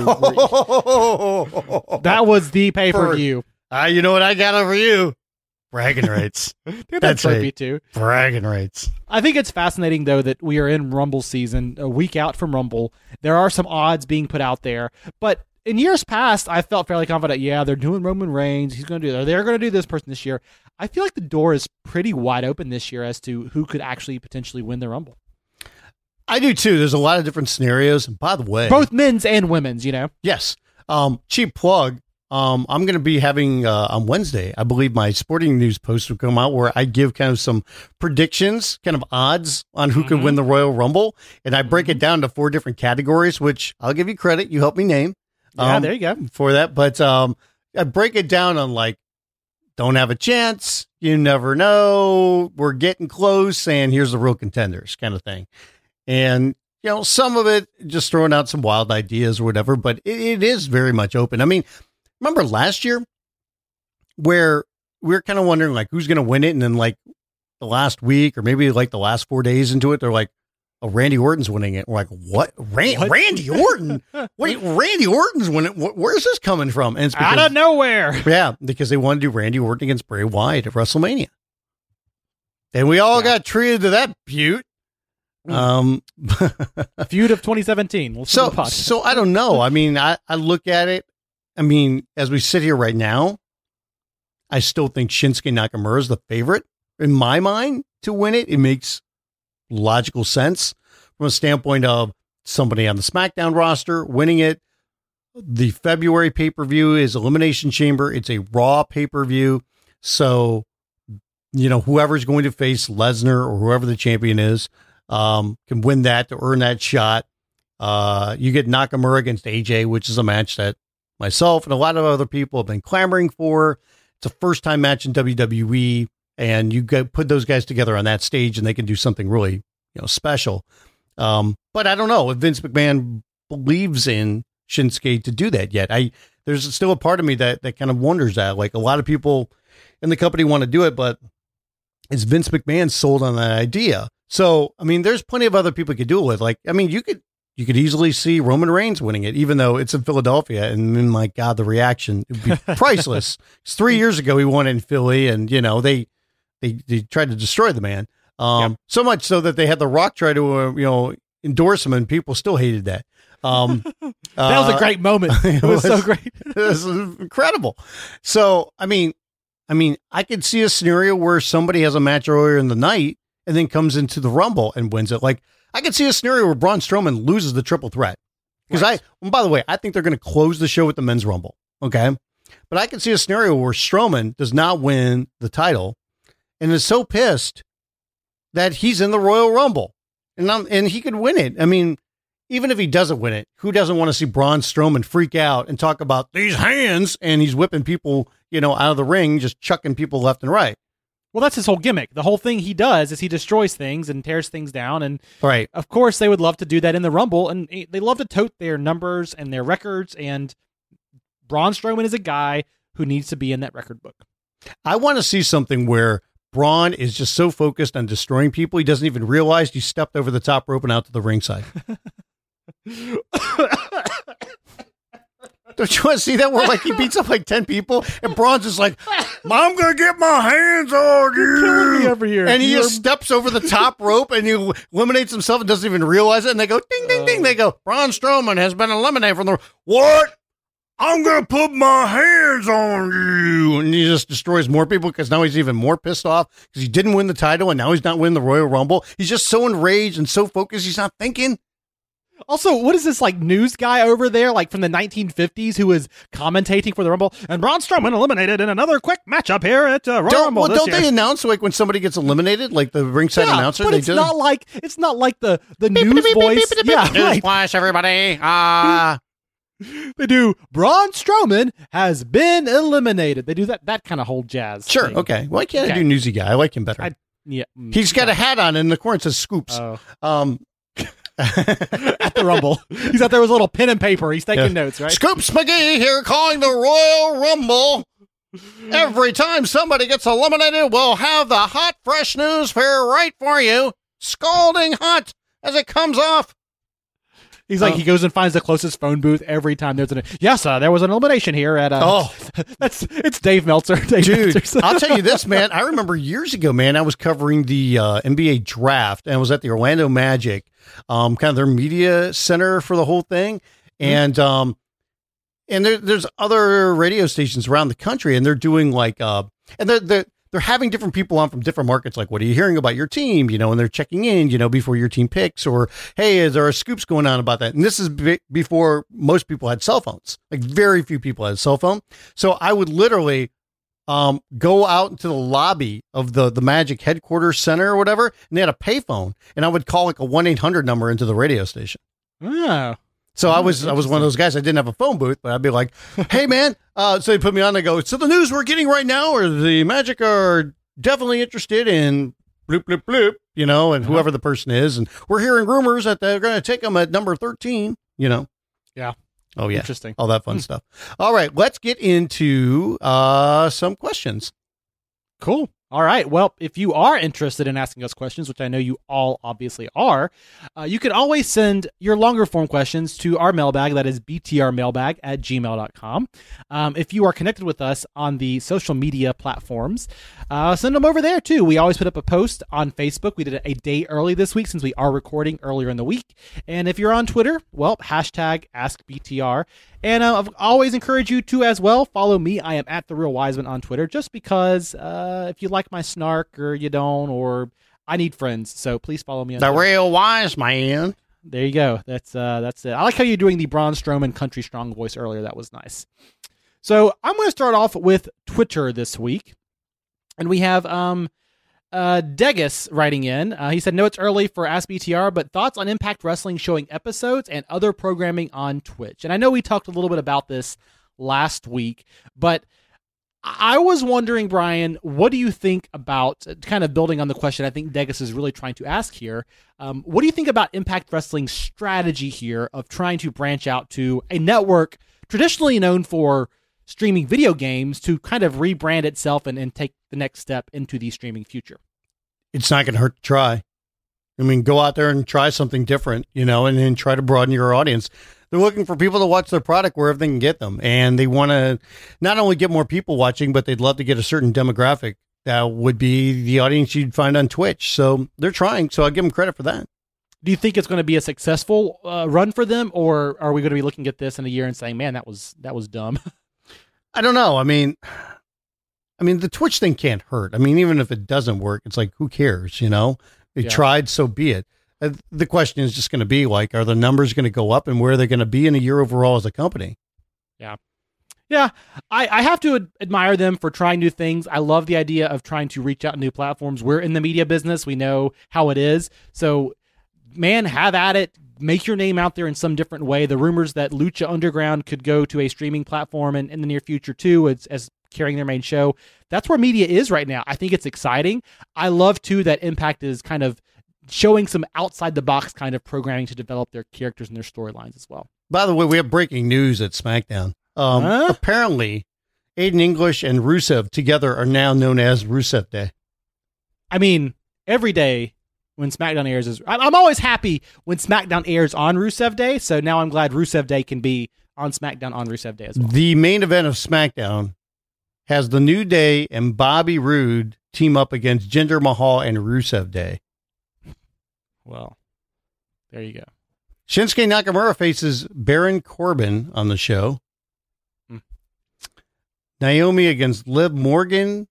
That was the pay per view. Ah, uh, you know what I got over you? Bragging rights. Dude, that's me too. Bragging rights. I think it's fascinating, though, that we are in Rumble season, a week out from Rumble. There are some odds being put out there. But in years past, I felt fairly confident, yeah, they're doing Roman Reigns. He's going to do that. They're going to do this person this year. I feel like the door is pretty wide open this year as to who could actually potentially win the Rumble. I do, too. There's a lot of different scenarios. And by the way, both men's and women's, you know? Yes. Um, cheap plug. Um, I'm going to be having, uh, on Wednesday, I believe my sporting news post will come out where I give kind of some predictions, kind of odds on who mm-hmm. could win the Royal Rumble. And I break mm-hmm. it down to four different categories, which I'll give you credit. You help me name. Yeah, um, there you go. For that. But, um, I break it down on like, don't have a chance. You never know. We're getting close. And here's the real contenders kind of thing. And, you know, some of it just throwing out some wild ideas or whatever, but it, it is very much open. I mean, remember last year where we were kind of wondering like who's going to win it, and then like the last week or maybe like the last four days into it, they're like, "Oh, Randy Orton's winning it." We're like, "What? Ran- what? Randy Orton? Wait, Randy Orton's winning? Where's this coming from?" And it's because, out of nowhere. Yeah, because they want to do Randy Orton against Bray Wyatt at WrestleMania, and we all yeah. got treated to that butte. Um, feud of twenty seventeen. We'll so, so I don't know. I mean, I, I look at it. I mean, as we sit here right now, I still think Shinsuke Nakamura is the favorite in my mind to win it. It makes logical sense from a standpoint of somebody on the SmackDown roster winning it. The February pay-per-view is Elimination Chamber. It's a Raw pay-per-view. So, you know, whoever's going to face Lesnar or whoever the champion is, um, can win that to earn that shot. Uh, you get Nakamura against A J, which is a match that myself and a lot of other people have been clamoring for. It's a first time match in W W E, and you get, put those guys together on that stage and they can do something really, you know, special. Um, but I don't know if Vince McMahon believes in Shinsuke to do that yet. I, there's still a part of me that, that kind of wonders that. Like a lot of people in the company want to do it, but is Vince McMahon sold on that idea? So, I mean, there's plenty of other people you could do it with. Like, I mean, you could, You could easily see Roman Reigns winning it, even though it's in Philadelphia. And then, my God, the reaction would be priceless. It's three years ago he won in Philly, and you know they they, they tried to destroy the man. Um, yep. So much so that they had The Rock try to uh, you know endorse him, and people still hated that. Um, that uh, was a great moment. It was, it was so great. It was incredible. So I mean, I mean, I could see a scenario where somebody has a match earlier in the night and then comes into the Rumble and wins it, like. I could see a scenario where Braun Strowman loses the triple threat. Because right. I, well, by the way, I think they're going to close the show with the men's Rumble. Okay. But I can see a scenario where Strowman does not win the title and is so pissed that he's in the Royal Rumble and I'm, and he could win it. I mean, even if he doesn't win it, who doesn't want to see Braun Strowman freak out and talk about these hands and he's whipping people, you know, out of the ring, just chucking people left and right. Well, that's his whole gimmick. The whole thing he does is he destroys things and tears things down. And right. Of course, they would love to do that in the Rumble. And they love to tote their numbers and their records. And Braun Strowman is a guy who needs to be in that record book. I want to see something where Braun is just so focused on destroying people, he doesn't even realize he stepped over the top rope and out to the ringside. Don't you want to see that where like he beats up like ten people and Braun's just like, I'm going to get my hands on you. You're killing me over here. And he You're... just steps over the top rope and he eliminates himself and doesn't even realize it. And they go, ding, ding, ding. Uh, they go, Braun Strowman has been eliminated from the, what? I'm going to put my hands on you. And he just destroys more people because now he's even more pissed off because he didn't win the title and now he's not winning the Royal Rumble. He's just so enraged and so focused. He's not thinking. Also, what is this like news guy over there, like from the nineteen fifties, who is commentating for the Rumble? And Braun Strowman eliminated in another quick matchup here at uh, Royal don't, Rumble. Well, this don't year. they announce like when somebody gets eliminated, like the ringside yeah, announcer? But they it's do? not like it's not like the the beep, news beep, voice. Beep, beep, beep, yeah, beep. Newsflash, everybody. Uh They do Braun Strowman has been eliminated. They do that that kind of whole jazz. Sure. thing. Okay. Why can't Okay. I do Newsy Guy? I like him better. I- Yeah. mm, He's got yeah. a hat on, and in the corner it says Scoops. Oh. Um, At the Rumble. He's out there with a little pen and paper. He's taking Yeah. notes, right? Scoops McGee here calling the Royal Rumble. Every time somebody gets eliminated, we'll have the hot, fresh news fair right for you. Scalding hot as it comes off. He's like, Uh, he goes and finds the closest phone booth every time there's an. Yes, uh, there was an elimination here at. Uh, Oh. that's it's Dave Meltzer. Dave Dude, Meltzer. I'll tell you this, man. I remember years ago, man, I was covering the uh, N B A draft, and I was at the Orlando Magic, um, kind of their media center for the whole thing. And um, and there, there's other radio stations around the country, and they're doing like, uh, and they're, they're, they're having different people on from different markets. Like, what are you hearing about your team? You know, and they're checking in, you know, before your team picks, or, hey, is there a scoops going on about that? And this is be- before most people had cell phones. Like, very few people had a cell phone. So I would literally um, go out into the lobby of the, the Magic headquarters center or whatever, and they had a payphone, and I would call like a one eight hundred number into the radio station. Oh. So I Oh, was I was one of those guys. I didn't have a phone booth, but I'd be like, "Hey, man!" Uh, so they put me on. They go, "So the news we're getting right now, or the Magic are definitely interested in bloop bloop bloop, you know, and Uh-huh. whoever the person is, and we're hearing rumors that they're going to take them at number thirteen, you know." Yeah. Oh yeah. Interesting. All that fun stuff. All right, let's get into uh, some questions. Cool. All right. Well, if you are interested in asking us questions, which I know you all obviously are, uh, you can always send your longer form questions to our mailbag. That is b t r mailbag at gmail dot com. Um, if you are connected with us on the social media platforms, uh, send them over there too. We always put up a post on Facebook. We did it a day early this week since we are recording earlier in the week. And if you're on Twitter, well, hashtag ask B T R. And uh, I've always encourage you to as well follow me. I am at The Real Wiseman on Twitter, just because uh, if you like my snark or you don't, or I need friends. So please follow me on The Twitter. real wise man. There you go. That's uh, that's it. I like how you're doing the Braun Strowman country strong voice earlier. That was nice. So I'm going to start off with Twitter this week. And we have um, uh, Degas writing in. Uh, he said, no, it's early for Ask B T R, but thoughts on Impact Wrestling showing episodes and other programming on Twitch. And I know we talked a little bit about this last week, but I was wondering, Brian, what do you think about, kind of building on the question I think Degas is really trying to ask here, um, what do you think about Impact Wrestling's strategy here of trying to branch out to a network traditionally known for streaming video games to kind of rebrand itself and, and take the next step into the streaming future? It's not going to hurt to try. I mean, go out there and try something different, you know, and then try to broaden your audience. They're looking for people to watch their product wherever they can get them. And they want to not only get more people watching, but they'd love to get a certain demographic that would be the audience you'd find on Twitch. So they're trying. So I give them credit for that. Do you think it's going to be a successful uh, run for them, or are we going to be looking at this in a year and saying, man, that was, that was dumb? I don't know. I mean, I mean, the Twitch thing can't hurt. I mean, even if it doesn't work, it's like, who cares? You know, they Yeah. tried, so be it. Uh, the question is just going to be like, are the numbers going to go up, and where are they going to be in a year overall as a company? Yeah, I, I have to ad- admire them for trying new things. I love the idea of trying to reach out to new platforms. We're in the media business. We know how it is. So, man, have at it. Make your name out there in some different way. The rumors that Lucha Underground could go to a streaming platform in, in the near future, too, as, as carrying their main show. That's where media is right now. I think it's exciting. I love, too, that Impact is kind of showing some outside-the-box kind of programming to develop their characters and their storylines as well. By the way, we have breaking news at SmackDown. Um, Huh? Apparently, Aiden English and Rusev together are now known as Rusev Day. I mean, every day when SmackDown airs is, I- I'm always happy when SmackDown airs on Rusev Day. So now I'm glad Rusev Day can be on SmackDown on Rusev Day as well. The main event of SmackDown has the New Day and Bobby Roode team up against Jinder Mahal and Rusev Day. Well, there you go. Shinsuke Nakamura faces Baron Corbin on the show. Hmm. Naomi against Liv Morgan.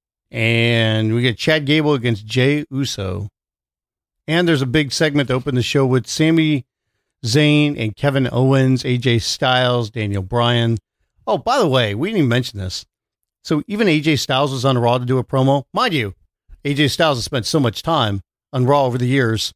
And we get Chad Gable against Jey Uso. And there's a big segment to open the show with Sami Zayn and Kevin Owens, A J Styles, Daniel Bryan. Oh, by the way, we didn't even mention this. So even A J Styles was on Raw to do a promo. Mind you, A J Styles has spent so much time on Raw over the years.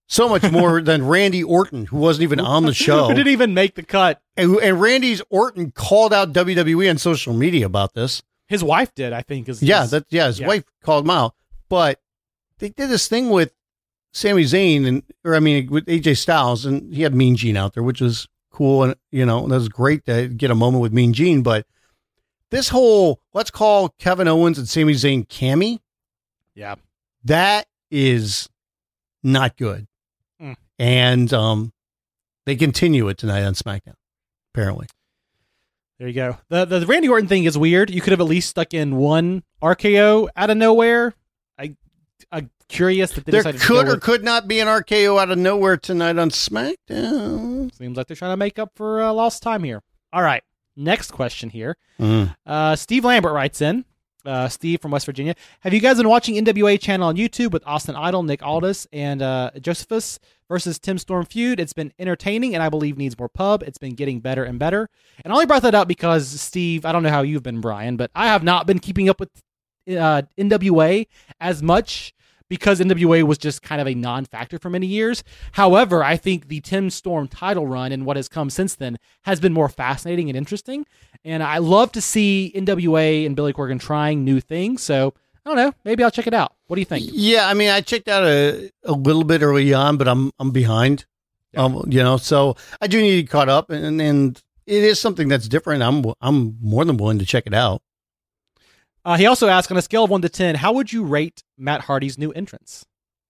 So much more than Randy Orton, who wasn't even on the show. Who didn't even make the cut. And, and Randy's Orton called out W W E on social media about this. His wife did, I think. Is, yeah, is, that, yeah, his yeah. wife called him out. But they did this thing with Sami Zayn, and or I mean, with A J Styles, and he had Mean Gene out there, which was cool. And, you know, that was great to get a moment with Mean Gene. But this whole, let's call Kevin Owens and Sami Zayn Cammy. Yeah. That is not good. Mm. And um, they continue it tonight on SmackDown, apparently. There you go. The, the the Randy Orton thing is weird. You could have at least stuck in one R K O out of nowhere. I, I'm curious that they there decided could to or with, could not be an R K O out of nowhere tonight on SmackDown. Seems like they're trying to make up for uh, lost time here. All right. Next question here. Mm. Uh, Steve Lambert writes in. Uh, Steve from West Virginia. Have you guys been watching N W A channel on YouTube with Austin Idol, Nick Aldis, and uh, Josephus versus Tim Storm feud? It's been entertaining and I believe needs more pub. It's been getting better and better. And I only brought that up because, Steve, I don't know how you've been, Brian, but I have not been keeping up with uh, N W A as much because N W A was just kind of a non-factor for many years. However, I think the Tim Storm title run and what has come since then has been more fascinating and interesting. And I love to see N W A and Billy Corgan trying new things. So, I don't know. Maybe I'll check it out. What do you think? Yeah, I mean, I checked out a, a little bit early on, but I'm I'm behind. Yeah. Um, you know, so I do need to get caught up, and and it is something that's different. I'm I'm more than willing to check it out. Uh, he also asked, on a scale of one to ten, how would you rate Matt Hardy's new entrance?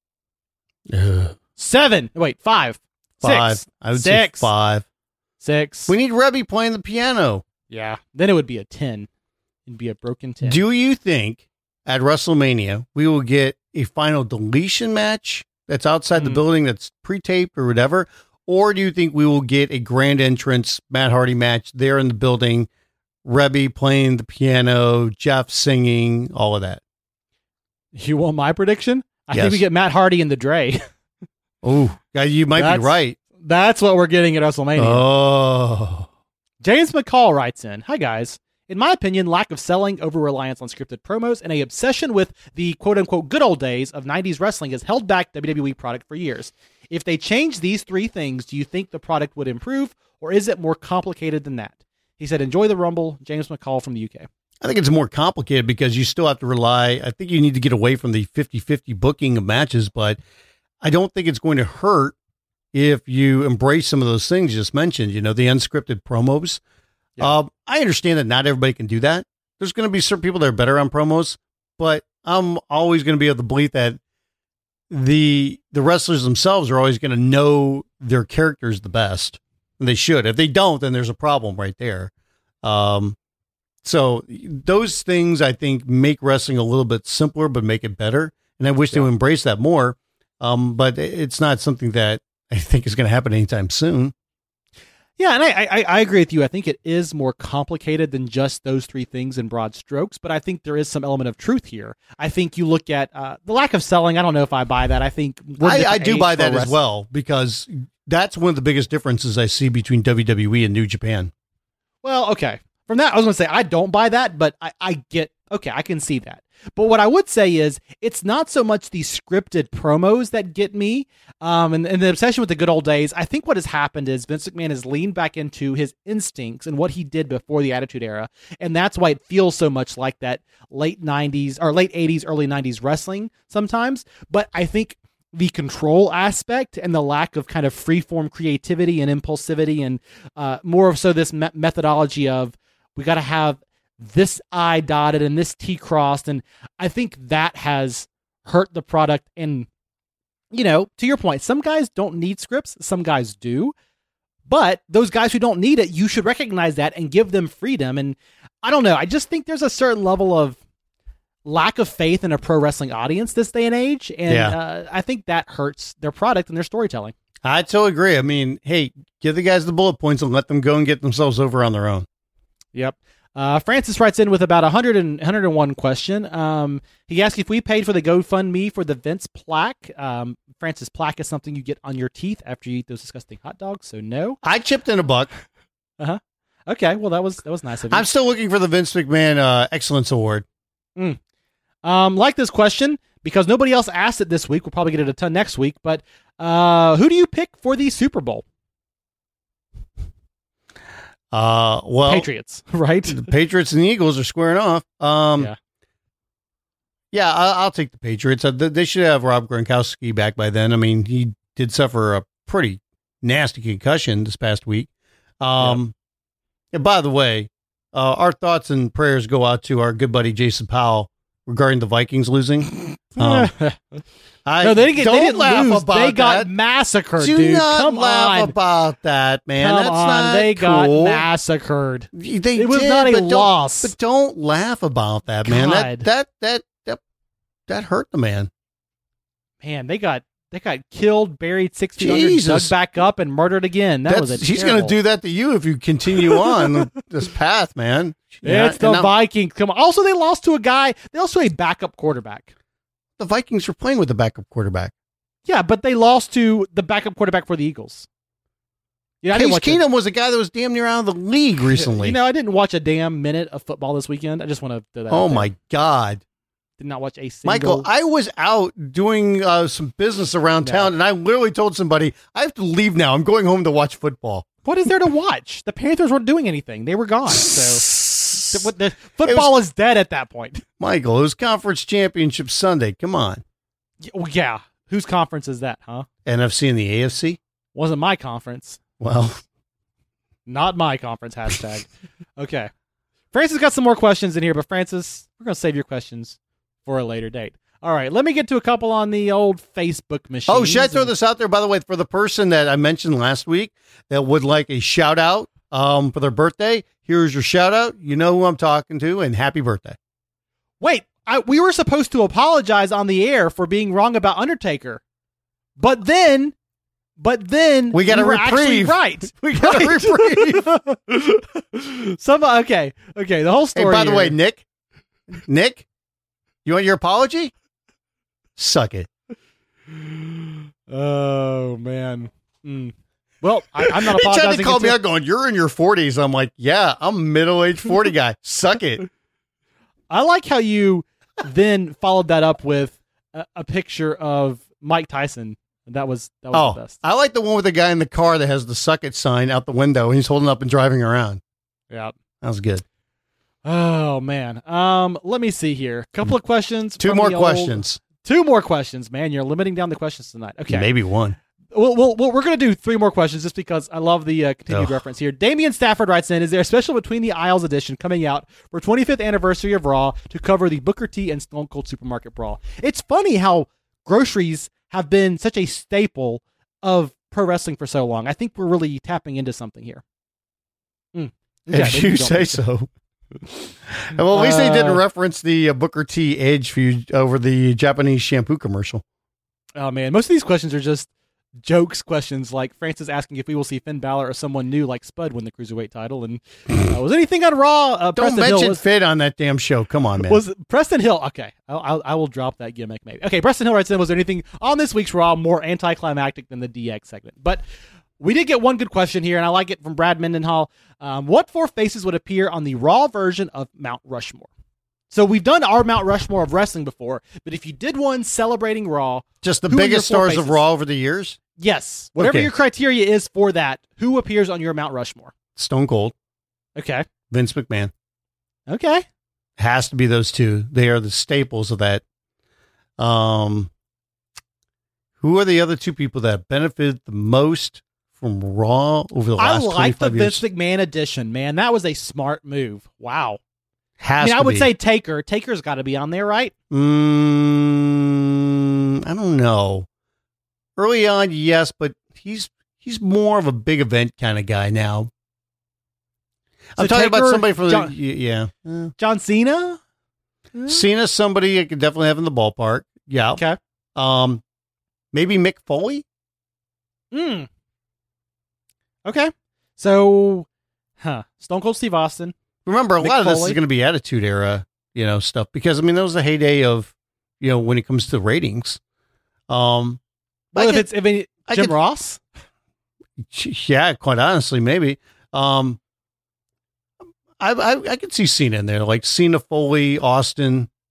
Ugh. Seven. Wait, five. Five. Six. I would Six. say five. Six. We need Rebby playing the piano. Yeah. Then it would be a ten. It'd be a broken ten. Do you think at WrestleMania we will get a final deletion match that's outside mm. the building that's pre-taped or whatever? Or do you think we will get a grand entrance Matt Hardy match there in the building, Rebby playing the piano, Jeff singing, all of that? You want my prediction? I yes. think we get Matt Hardy in the Dre. Oh, you might that's, be right. That's what we're getting at WrestleMania. Oh. James McCall writes in, hi guys. In my opinion, lack of selling, over-reliance on scripted promos, and a obsession with the quote-unquote good old days of nineties wrestling has held back W W E product for years. If they change these three things, do you think the product would improve, or is it more complicated than that? He said, enjoy the Rumble, James McCall from the U K. I think it's more complicated because you still have to rely, I think you need to get away from the fifty-fifty booking of matches, but I don't think it's going to hurt if you embrace some of those things you just mentioned, you know, the unscripted promos. Yeah. Uh, I understand that not everybody can do that. There's going to be certain people that are better on promos, but I'm always going to be able to believe that the the wrestlers themselves are always going to know their characters the best, and they should. If they don't, then there's a problem right there. Um, so those things I think make wrestling a little bit simpler, but make it better. And I wish yeah. they would embrace that more. Um, but it's not something that I think is going to happen anytime soon. Yeah, and I, I I agree with you. I think it is more complicated than just those three things in broad strokes, but I think there is some element of truth here. I think you look at uh, the lack of selling. I don't know if I buy that. I think I, I do buy that as well, because that's one of the biggest differences I see between W W E and New Japan. Well, okay. From that, I was going to say I don't buy that, but I, I get, okay, I can see that. But what I would say is it's not so much the scripted promos that get me um, and, and the obsession with the good old days. I think what has happened is Vince McMahon has leaned back into his instincts and what he did before the Attitude Era. And that's why it feels so much like that late nineties or late eighties, early nineties wrestling sometimes. But I think the control aspect and the lack of kind of freeform creativity and impulsivity and uh, more of so this me- methodology of we got to have this I dotted and this T crossed. And I think that has hurt the product. And, you know, to your point, some guys don't need scripts. Some guys do. But those guys who don't need it, you should recognize that and give them freedom. And I don't know. I just think there's a certain level of lack of faith in a pro wrestling audience this day and age. And yeah. uh, I think that hurts their product and their storytelling. I totally agree. I mean, hey, give the guys the bullet points and let them go and get themselves over on their own. Yep. Uh, Francis writes in with about a hundred and one hundred one question. Um, he asked if we paid for the GoFundMe for the Vince plaque. Um, Francis, plaque is something you get on your teeth after you eat those disgusting hot dogs. So no, I chipped in a buck. Uh huh. Okay. Well, that was that was nice of you. I'm still looking for the Vince McMahon uh, Excellence Award. Mm. Um, like this question because nobody else asked it this week. We'll probably get it a ton next week. But Uh, who do you pick for the Super Bowl? Uh, well, Patriots, right? The Patriots and the Eagles are squaring off. Um, yeah, yeah, I, I'll take the Patriots. Uh, They should have Rob Gronkowski back by then. I mean, he did suffer a pretty nasty concussion this past week. Um, yeah. And by the way, uh, our thoughts and prayers go out to our good buddy Jason Powell regarding the Vikings losing. Um, I no, they didn't, get, don't they didn't laugh lose. about They got that. massacred, Do dude. not Come laugh on. about that, man. Come That's on. not They cool. got massacred. They it was did, not a but don't- loss. But don't laugh about that, man. That, God. that that that that hurt the man. Man, they got they got killed, buried six feet under, Jesus. dug back up, and murdered again. That That's, was a he's terrible. going to do that to you if you continue on this path, man. Yeah, It's the and I'm- Vikings. Come on. Also, they lost to a guy. They also a backup quarterback. the Vikings were playing with the backup quarterback. Yeah, but they lost to the backup quarterback for the Eagles. Yeah, I didn't Case watch a- Keenum was a guy that was damn near out of the league recently. You know, I didn't watch a damn minute of football this weekend. I just want to throw that. oh out there. my God, Did not watch a single. Michael! I was out doing uh, some business around No. town, and I literally told somebody I have to leave now. I'm going home to watch football. What is there to watch? The Panthers weren't doing anything. They were gone. So the, what- the football is dead at that point. Michael, it was conference championship Sunday. Come on, Yeah, well, yeah. Whose conference is that, huh? N F C and the A F C. Wasn't my conference. Well, Not my conference, hashtag. Okay. Francis got some more questions in here, but Francis, we're going to save your questions for a later date. All right, let me get to a couple on the old Facebook machine. oh, should I throw this out there, by the way, for the person that I mentioned last week that would like a shout out um, for their birthday? Here's your shout out. You know who I'm talking to, and happy birthday. Wait, I, we were supposed to apologize on the air for being wrong about Undertaker. But then, but then We got a were actually reprieve. right. We got a reprieve. Some okay, okay. The whole Hey, story. by the here- way, Nick, Nick, you want your apology? Suck it. Oh man. Mm. Well, I, I'm not He tried apologizing. to call me until- out going, you're in your forties. I'm like, yeah, I'm a middle-aged forty guy. Suck it. I like how you then followed that up with a, a picture of Mike Tyson. That was that was Oh, the best. I like the one with the guy in the car that has the suck it sign out the window and he's holding up and driving around. Yeah. That was good. Oh man. Um. Let me see here. Couple of questions. Two from more the old- questions. Two more questions, man. You're limiting down the questions tonight. Okay. Maybe one. Well, well, well we're going to do three more questions just because I love the uh, continued Ugh. reference here. Damian Stafford writes in, is there a special Between the Aisles edition coming out for twenty-fifth anniversary of Raw to cover the Booker T and Stone Cold Supermarket Brawl? It's funny how groceries have been such a staple of pro wrestling for so long. I think we're really tapping into something here. Mm. Okay, If maybe you don't say think so. Well, at least they didn't Uh, reference the uh, Booker T Edge feud over the Japanese shampoo commercial. Oh, man. Most of these questions are just jokes questions, like Francis asking if we will see Finn Balor or someone new like Spud win the Cruiserweight title. And uh, was anything on Raw? Uh, Don't Preston mention Hill was, Fit on that damn show. Come on, man. was Preston Hill. Okay, I'll, I'll, I will drop that gimmick maybe. Okay, Preston Hill writes in, was there anything on this week's Raw more anticlimactic than the D X segment? But we did get one good question here, and I like it from Brad Mendenhall. Um, what four faces would appear on the Raw version of Mount Rushmore? So we've done our Mount Rushmore of wrestling before, but if you did one celebrating Raw, Just the who are your biggest four stars of faces? Raw over the years? yes, whatever Okay. your criteria is for that, who appears on your Mount Rushmore? Stone Cold, Okay, Vince McMahon. okay. Has to be those two. They are the staples of that. Um, who are the other two people that benefited the most from Raw over the I last like the twenty-five years? Vince McMahon edition, man. That was a smart move. Wow. Has I mean, to I would be. say Taker. Taker's got to be on there, right? Mm, I don't know. Early on, yes, but he's he's more of a big event kind of guy now. I'm So talking about Taker, somebody from the John- y- yeah. Uh, John Cena? Cena's somebody I could definitely have in the ballpark. Yeah. Okay. Um, maybe Mick Foley. Mm. Okay. So, huh. Stone Cold Steve Austin. Remember, a Mick lot of this is Foley. going to be Attitude Era, you know, stuff because I mean that was the heyday of, you know, when it comes to ratings. Um, Well, I if could- it's if it, I Jim could- Ross. yeah, quite honestly, maybe. Um, I, I I could see Cena in there, like Cena, Foley, Austin.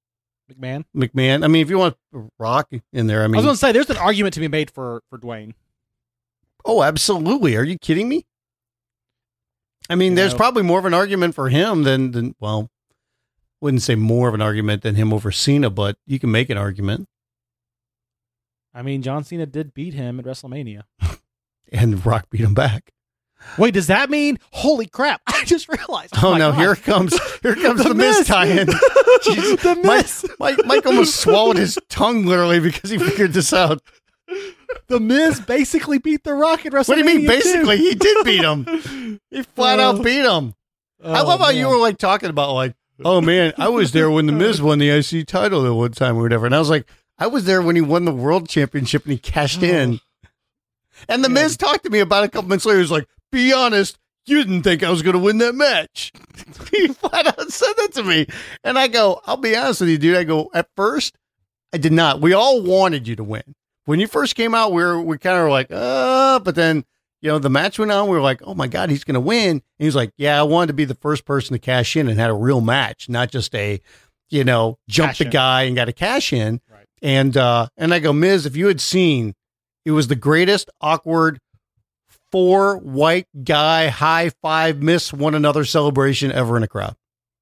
McMahon. McMahon. I mean, if you want Rock in there, I mean, I was going to say there's an argument to be made for for Dwayne. Oh, absolutely. Are you kidding me? I mean, you there's know. probably more of an argument for him than than well, wouldn't say more of an argument than him over Cena, but you can make an argument. I mean, John Cena did beat him at WrestleMania, and Rock beat him back. Wait, does that mean? Holy crap! I just realized. Oh, oh no! God. Here comes here comes the, the Miz tie-in. The Miz. Mike, Mike, Mike almost swallowed his tongue literally because he figured this out. The Miz basically beat The Rock at WrestleMania. What do you mean? Basically, too? He did beat him. He flat uh, out beat him. Oh, I love how man. you were like talking about like, oh man, I was there when the Miz won the I C title at one time or whatever, and I was like, I was there when he won the World Championship and he cashed in. And the yeah. Miz talked to me about a couple minutes later. He was like, be honest, you didn't think I was going to win that match. He flat out said that to me. And I go, I'll be honest with you, dude. I go, at first, I did not. We all wanted you to win. When you first came out, we were we kind of were like, uh, but then, you know, the match went on. We were like, oh my God, he's going to win. And he was like, yeah, I wanted to be the first person to cash in and had a real match, not just a, you know, jump cash the in. guy and got a cash in. Right. And, uh, and I go, Miz, if you had seen, it was the greatest awkward four white guy high five miss one another celebration ever in a crowd.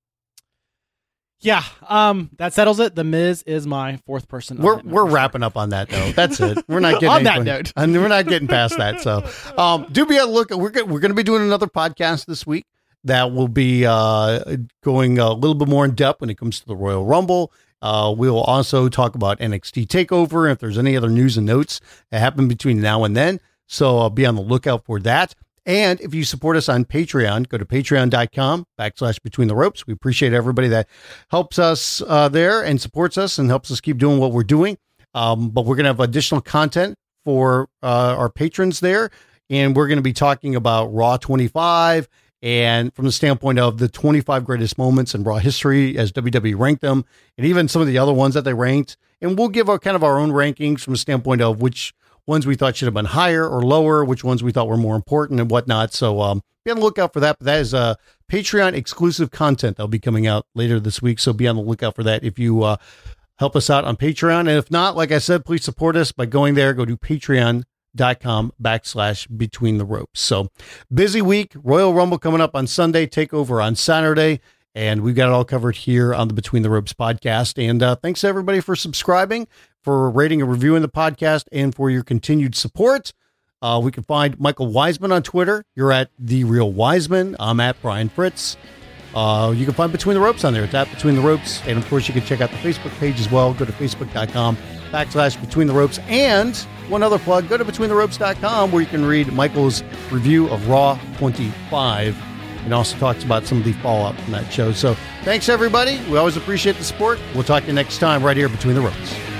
Yeah, um, that settles it. The Miz is my fourth person. We're we're wrapping up on that though. That's it. We're not getting on that anything, note. and we're not getting past that. So, um, do be a look. We're we're going to be doing another podcast this week that will be uh going a little bit more in depth when it comes to the Royal Rumble. Uh, we will also talk about N X T TakeOver and if there's any other news and notes that happen between now and then. So uh, be on the lookout for that. And if you support us on Patreon, go to patreon.com backslash between the ropes. We appreciate everybody that helps us uh, there and supports us and helps us keep doing what we're doing. Um, but we're going to have additional content for uh, our patrons there. And we're going to be talking about Raw twenty-five and from the standpoint of the twenty-five greatest moments in Raw history as W W E ranked them and even some of the other ones that they ranked. And we'll give our kind of our own rankings from the standpoint of which ones we thought should have been higher or lower, which ones we thought were more important and whatnot. So um, be on the lookout for that. But that is uh, Patreon exclusive content that'll be coming out later this week. So be on the lookout for that if you uh, help us out on Patreon. And if not, like I said, please support us by going there. Go to patreon.com backslash between the ropes. So busy week. Royal Rumble coming up on Sunday. TakeOver on Saturday. And we've got it all covered here on the Between the Ropes podcast. And uh, thanks to everybody for subscribing, for rating and reviewing the podcast, and for your continued support. Uh, we can find Michael Wiseman on Twitter. You're at The Real Wiseman. I'm at Brian Fritz. Uh, you can find Between the Ropes on there. It's at Between the Ropes. And, of course, you can check out the Facebook page as well. Go to facebook.com backslash Between the Ropes. And one other plug, go to between the ropes dot com where you can read Michael's review of Raw twenty-five. And also talks about some of the fallout from that show. So thanks, everybody. We always appreciate the support. We'll talk to you next time right here Between the Ropes.